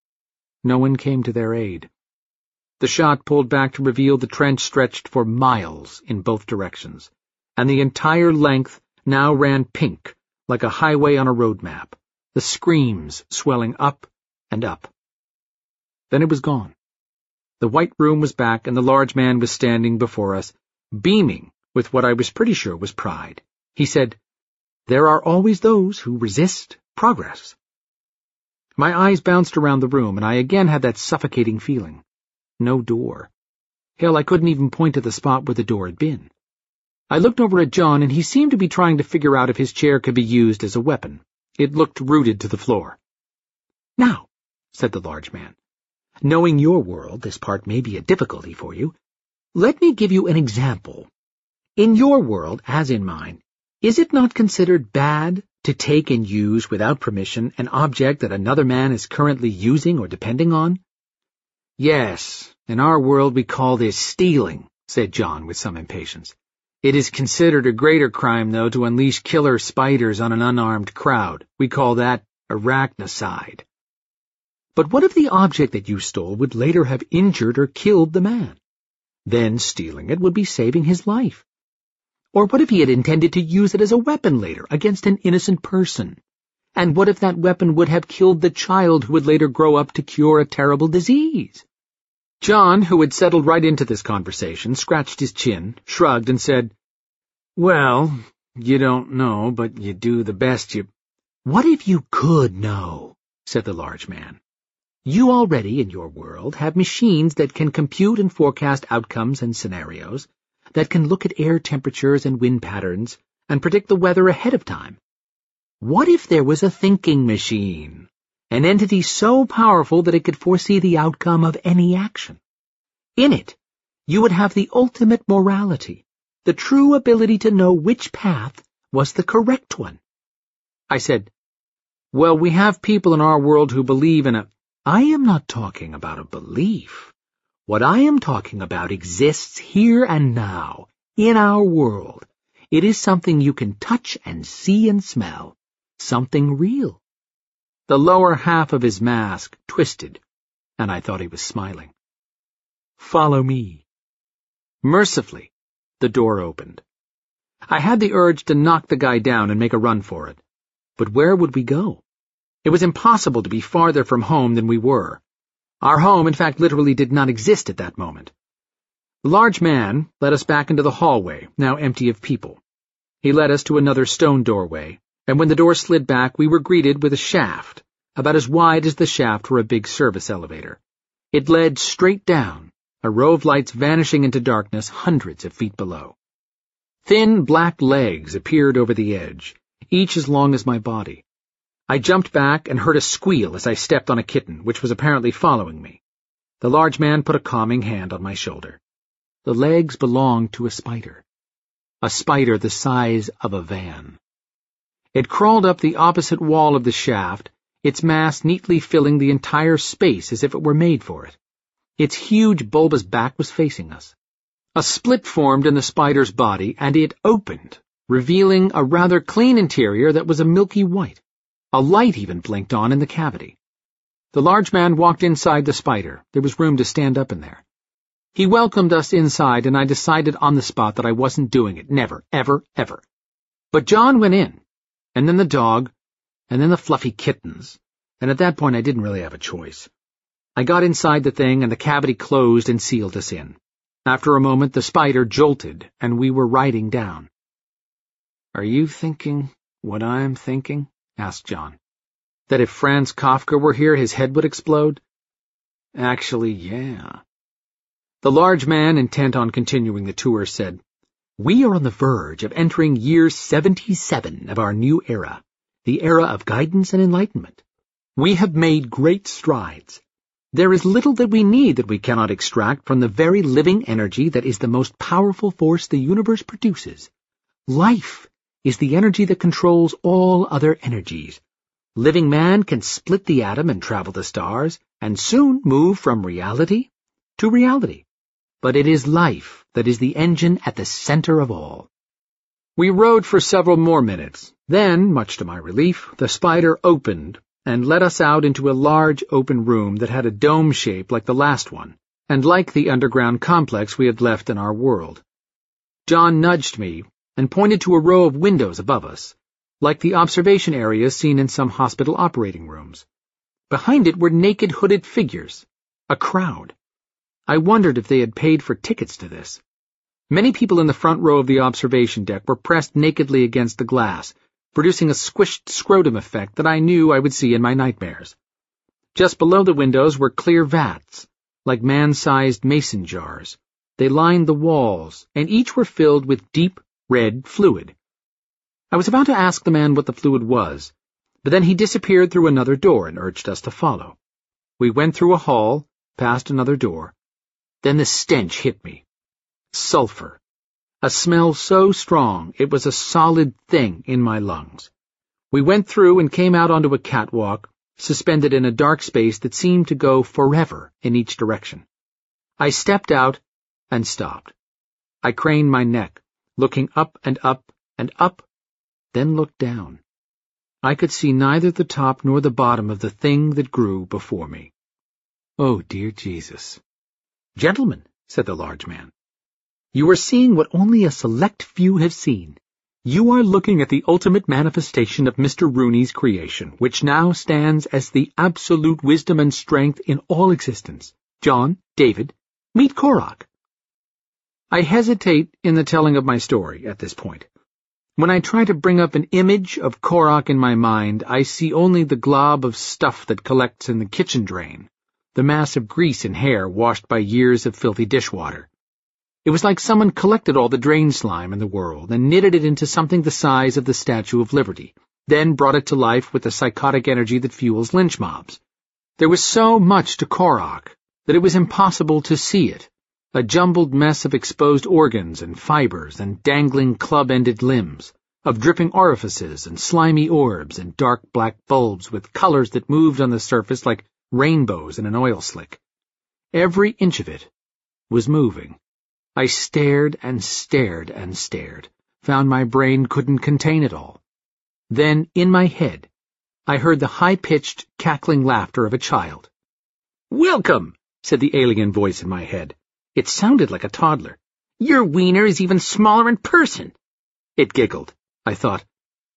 No one came to their aid. The shot pulled back to reveal the trench stretched for miles in both directions, and the entire length now ran pink, like a highway on a road map, the screams swelling up and up. Then it was gone. The white room was back, and the large man was standing before us, beaming with what I was pretty sure was pride. He said, "There are always those who resist progress." My eyes bounced around the room, and I again had that suffocating feeling. No door. Hell, I couldn't even point to the spot where the door had been. I looked over at John, and he seemed to be trying to figure out if his chair could be used as a weapon. It looked rooted to the floor. "Now," said the large man, "knowing your world, this part may be a difficulty for you. Let me give you an example. In your world, as in mine, is it not considered bad to take and use without permission an object that another man is currently using or depending on?" "Yes, in our world we call this stealing," said John with some impatience. "It is considered a greater crime, though, to unleash killer spiders on an unarmed crowd. We call that arachnocide." "But what if the object that you stole would later have injured or killed the man? Then stealing it would be saving his life. Or what if he had intended to use it as a weapon later against an innocent person? And what if that weapon would have killed the child who would later grow up to cure a terrible disease?" John, who had settled right into this conversation, scratched his chin, shrugged, and said, "Well, you don't know, but you do the best you—" "What if you could know?" said the large man. "You already, in your world, have machines that can compute and forecast outcomes and scenarios, that can look at air temperatures and wind patterns, and predict the weather ahead of time. What if there was a thinking machine, an entity so powerful that it could foresee the outcome of any action? In it, you would have the ultimate morality, the true ability to know which path was the correct one." I said, "Well, we have people in our world who believe in a—" "I am not talking about a belief. What I am talking about exists here and now, in our world. It is something you can touch and see and smell, something real." The lower half of his mask twisted, and I thought he was smiling. "Follow me." Mercifully, the door opened. I had the urge to knock the guy down and make a run for it. But where would we go? It was impossible to be farther from home than we were. Our home, in fact, literally did not exist at that moment. The large man led us back into the hallway, now empty of people. He led us to another stone doorway, and when the door slid back, we were greeted with a shaft, about as wide as the shaft for a big service elevator. It led straight down, a row of lights vanishing into darkness hundreds of feet below. Thin black legs appeared over the edge, each as long as my body. I jumped back and heard a squeal as I stepped on a kitten, which was apparently following me. The large man put a calming hand on my shoulder. The legs belonged to a spider. A spider the size of a van. It crawled up the opposite wall of the shaft, its mass neatly filling the entire space as if it were made for it. Its huge bulbous back was facing us. A split formed in the spider's body, and it opened, revealing a rather clean interior that was a milky white. A light even blinked on in the cavity. The large man walked inside the spider. There was room to stand up in there. He welcomed us inside, and I decided on the spot that I wasn't doing it. Never, ever, ever. But John went in, and then the dog, and then the fluffy kittens, and at that point I didn't really have a choice. I got inside the thing, and the cavity closed and sealed us in. After a moment, the spider jolted, and we were riding down. "Are you thinking what I'm thinking?" asked John. "That if Franz Kafka were here, his head would explode?" "Actually, yeah." The large man, intent on continuing the tour, said, We are on the verge of entering year seventy-seven of our new era, the era of guidance and enlightenment. We have made great strides. There is little that we need that we cannot extract from the very living energy that is the most powerful force the universe produces. Life is the energy that controls all other energies. Living man can split the atom and travel the stars, and soon move from reality to reality. But it is life that is the engine at the center of all. We rode for several more minutes. Then, much to my relief, the spider opened and let us out into a large open room that had a dome shape like the last one, and like the underground complex we had left in our world. John nudged me and pointed to a row of windows above us, like the observation areas seen in some hospital operating rooms. Behind it were naked hooded figures, a crowd. I wondered if they had paid for tickets to this. Many people in the front row of the observation deck were pressed nakedly against the glass, producing a squished scrotum effect that I knew I would see in my nightmares. Just below the windows were clear vats, like man-sized mason jars. They lined the walls, and each were filled with deep red fluid. I was about to ask the man what the fluid was, but then he disappeared through another door and urged us to follow. We went through a hall, past another door. Then the stench hit me. Sulfur. A smell so strong it was a solid thing in my lungs. We went through and came out onto a catwalk, suspended in a dark space that seemed to go forever in each direction. I stepped out and stopped. I craned my neck, looking up and up and up, then looked down. I could see neither the top nor the bottom of the thing that grew before me. Oh, dear Jesus. Gentlemen, said the large man, you are seeing what only a select few have seen. You are looking at the ultimate manifestation of Mister Rooney's creation, which now stands as the absolute wisdom and strength in all existence. John, David, meet Korok. I hesitate in the telling of my story at this point. When I try to bring up an image of Korok in my mind, I see only the glob of stuff that collects in the kitchen drain, the mass of grease and hair washed by years of filthy dishwater. It was like someone collected all the drain slime in the world and knitted it into something the size of the Statue of Liberty, then brought it to life with the psychotic energy that fuels lynch mobs. There was so much to Korok that it was impossible to see it, a jumbled mess of exposed organs and fibers and dangling club-ended limbs, of dripping orifices and slimy orbs and dark black bulbs with colors that moved on the surface like rainbows in an oil slick. Every inch of it was moving. I stared and stared and stared, found my brain couldn't contain it all. Then, in my head, I heard the high-pitched, cackling laughter of a child. "Welcome," said the alien voice in my head. It sounded like a toddler. "Your wiener is even smaller in person." It giggled. I thought,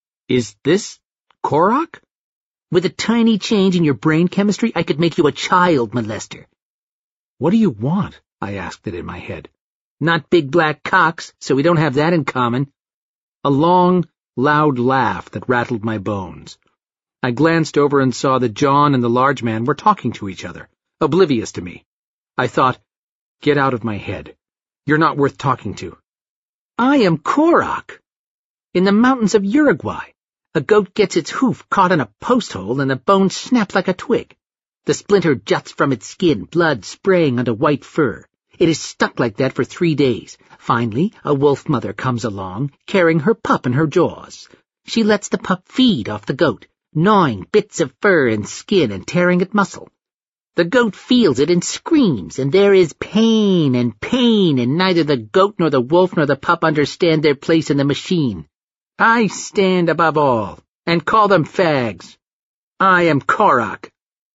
is this Korok? With a tiny change in your brain chemistry, I could make you a child molester. What do you want? I asked it in my head. Not big black cocks, so we don't have that in common. A long, loud laugh that rattled my bones. I glanced over and saw that John and the large man were talking to each other, oblivious to me. I thought, get out of my head. You're not worth talking to. I am Korok. In the mountains of Uruguay, a goat gets its hoof caught in a post hole and the bone snaps like a twig. The splinter juts from its skin, blood spraying onto white fur. It is stuck like that for three days. Finally, a wolf mother comes along, carrying her pup in her jaws. She lets the pup feed off the goat, gnawing bits of fur and skin and tearing at muscle. The goat feels it and screams, and there is pain and pain, and neither the goat nor the wolf nor the pup understand their place in the machine. I stand above all, and call them fags. I am Korok.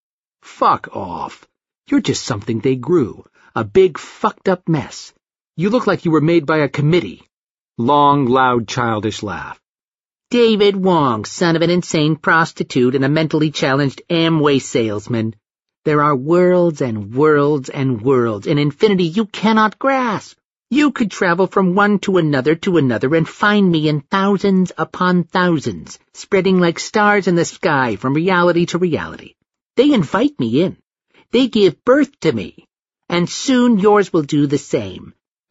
Fuck off. You're just something they grew, a big fucked-up mess. You look like you were made by a committee. Long, loud, childish laugh. David Wong, son of an insane prostitute and a mentally challenged Amway salesman. There are worlds and worlds and worlds, an infinity you cannot grasp. You could travel from one to another to another and find me in thousands upon thousands, spreading like stars in the sky from reality to reality. They invite me in. They give birth to me. And soon yours will do the same.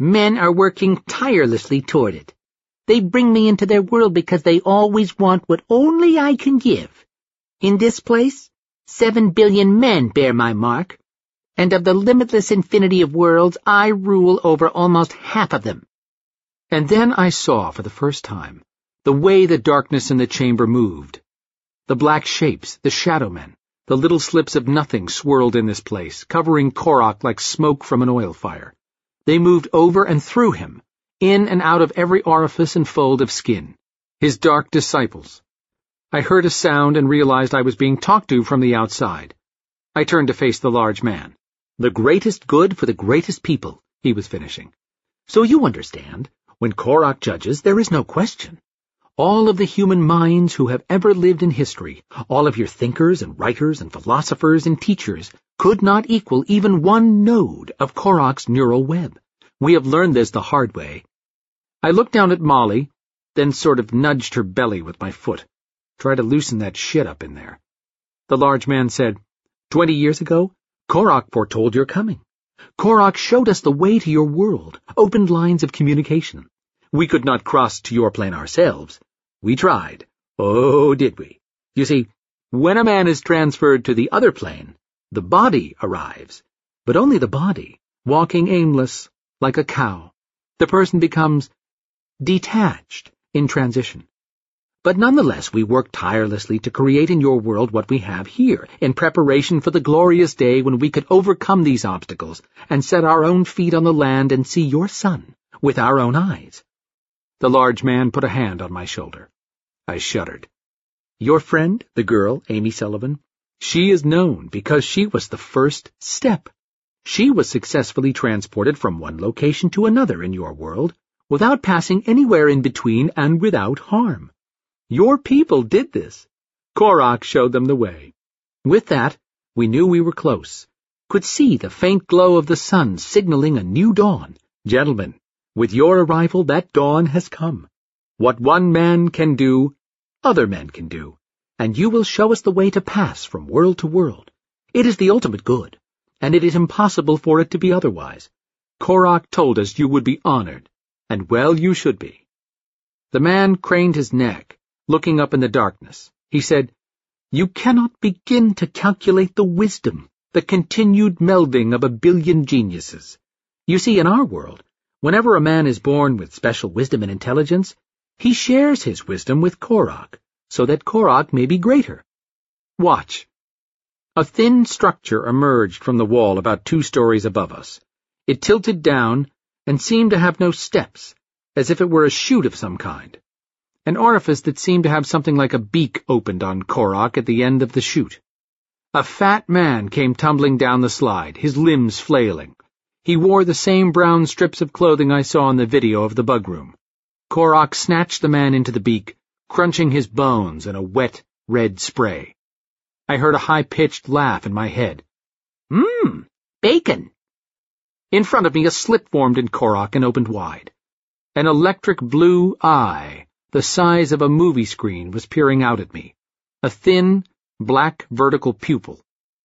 Men are working tirelessly toward it. They bring me into their world because they always want what only I can give. In this place, seven billion men bear my mark, and of the limitless infinity of worlds, I rule over almost half of them. And then I saw, for the first time, the way the darkness in the chamber moved. The black shapes, the shadow men, the little slips of nothing swirled in this place, covering Korak like smoke from an oil fire. They moved over and through him, in and out of every orifice and fold of skin, his dark disciples. I heard a sound and realized I was being talked to from the outside. I turned to face the large man. The greatest good for the greatest people, he was finishing. So you understand, when Korak judges, there is no question. All of the human minds who have ever lived in history, all of your thinkers and writers and philosophers and teachers, could not equal even one node of Korak's neural web. We have learned this the hard way. I looked down at Molly, then sort of nudged her belly with my foot. Try to loosen that shit up in there. The large man said, Twenty years ago, Korak foretold your coming. Korak showed us the way to your world, opened lines of communication. We could not cross to your plane ourselves. We tried. Oh, did we? You see, when a man is transferred to the other plane, the body arrives, but only the body, walking aimless, like a cow. The person becomes detached in transition. But nonetheless, we worked tirelessly to create in your world what we have here, in preparation for the glorious day when we could overcome these obstacles and set our own feet on the land and see your sun with our own eyes. The large man put a hand on my shoulder. I shuddered. Your friend, the girl, Amy Sullivan, she is known because she was the first step. She was successfully transported from one location to another in your world, without passing anywhere in between and without harm. Your people did this. Korak showed them the way. With that, we knew we were close, could see the faint glow of the sun signaling a new dawn. Gentlemen, with your arrival, that dawn has come. What one man can do, other men can do, and you will show us the way to pass from world to world. It is the ultimate good, and it is impossible for it to be otherwise. Korak told us you would be honored, and well you should be. The man craned his neck, looking up in the darkness. He said, You cannot begin to calculate the wisdom, the continued melding of a billion geniuses. You see, in our world, whenever a man is born with special wisdom and intelligence, he shares his wisdom with Korak, so that Korak may be greater. Watch. A thin structure emerged from the wall about two stories above us. It tilted down and seemed to have no steps, as if it were a chute of some kind. An orifice that seemed to have something like a beak opened on Korak at the end of the chute. A fat man came tumbling down the slide, his limbs flailing. He wore the same brown strips of clothing I saw in the video of the bug room. Korak snatched the man into the beak, crunching his bones in a wet, red spray. I heard a high-pitched laugh in my head. Mmm, bacon! In front of me, a slit formed in Korak and opened wide. An electric blue eye, the size of a movie screen, was peering out at me. A thin, black vertical pupil.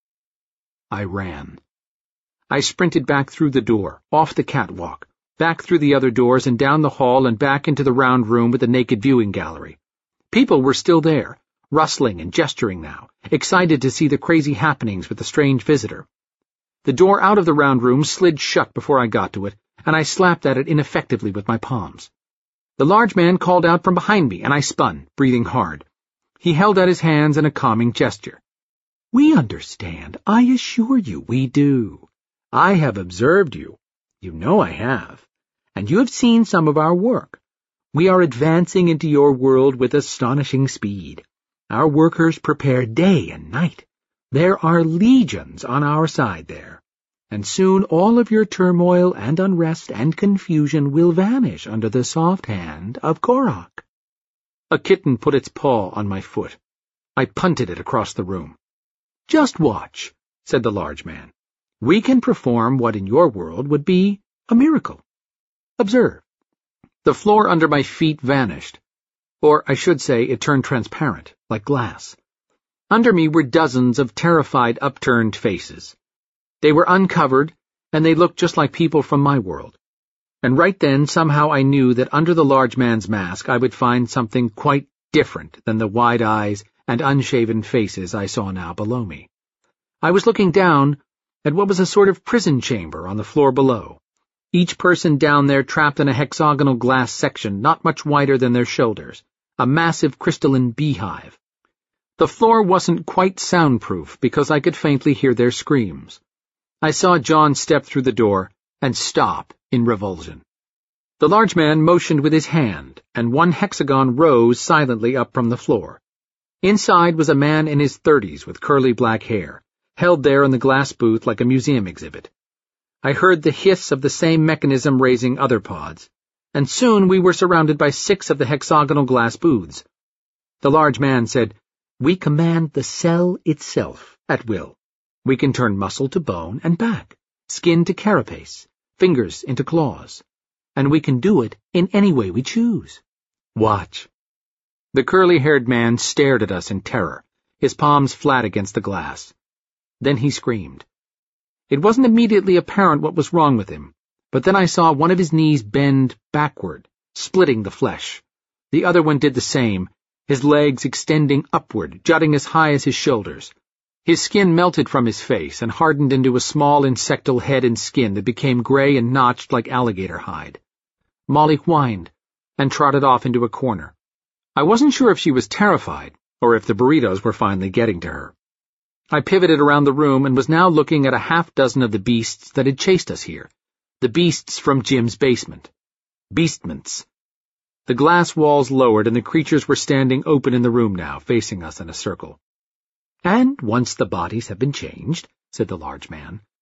I ran. I sprinted back through the door, off the catwalk, back through the other doors and down the hall and back into the round room with the naked viewing gallery. People were still there, rustling and gesturing now, excited to see the crazy happenings with the strange visitor. The door out of the round room slid shut before I got to it, and I slapped at it ineffectively with my palms. The large man called out from behind me, and I spun, breathing hard. He held out his hands in a calming gesture. We understand. I assure you we do. I have observed you. You know I have. And you have seen some of our work. We are advancing into your world with astonishing speed. Our workers prepare day and night. There are legions on our side there. And soon all of your turmoil and unrest and confusion will vanish under the soft hand of Korak. A kitten put its paw on my foot. I punted it across the room. Just watch, said the large man. We can perform what in your world would be a miracle. Observe. The floor under my feet vanished. Or, I should say, it turned transparent, like glass. Under me were dozens of terrified, upturned faces. They were uncovered, and they looked just like people from my world. And right then somehow I knew that under the large man's mask I would find something quite different than the wide eyes and unshaven faces I saw now below me. I was looking down at what was a sort of prison chamber on the floor below, each person down there trapped in a hexagonal glass section not much wider than their shoulders, a massive crystalline beehive. The floor wasn't quite soundproof because I could faintly hear their screams. I saw John step through the door and stop in revulsion. The large man motioned with his hand, and one hexagon rose silently up from the floor. Inside was a man in his thirties with curly black hair, held there in the glass booth like a museum exhibit. I heard the hiss of the same mechanism raising other pods, and soon we were surrounded by six of the hexagonal glass booths. The large man said, "We command the cell itself, at will. We can turn muscle to bone and back, skin to carapace, fingers into claws, and we can do it in any way we choose. Watch." The curly-haired man stared at us in terror, his palms flat against the glass. Then he screamed. It wasn't immediately apparent what was wrong with him, but then I saw one of his knees bend backward, splitting the flesh. The other one did the same, his legs extending upward, jutting as high as his shoulders. His skin melted from his face and hardened into a small insectal head and skin that became gray and notched like alligator hide. Molly whined and trotted off into a corner. I wasn't sure if she was terrified or if the burritos were finally getting to her. I pivoted around the room and was now looking at a half dozen of the beasts that had chased us here, the beasts from Jim's basement. Beastments. The glass walls lowered and the creatures were standing open in the room now, facing us in a circle. "And once the bodies have been changed," said the large man,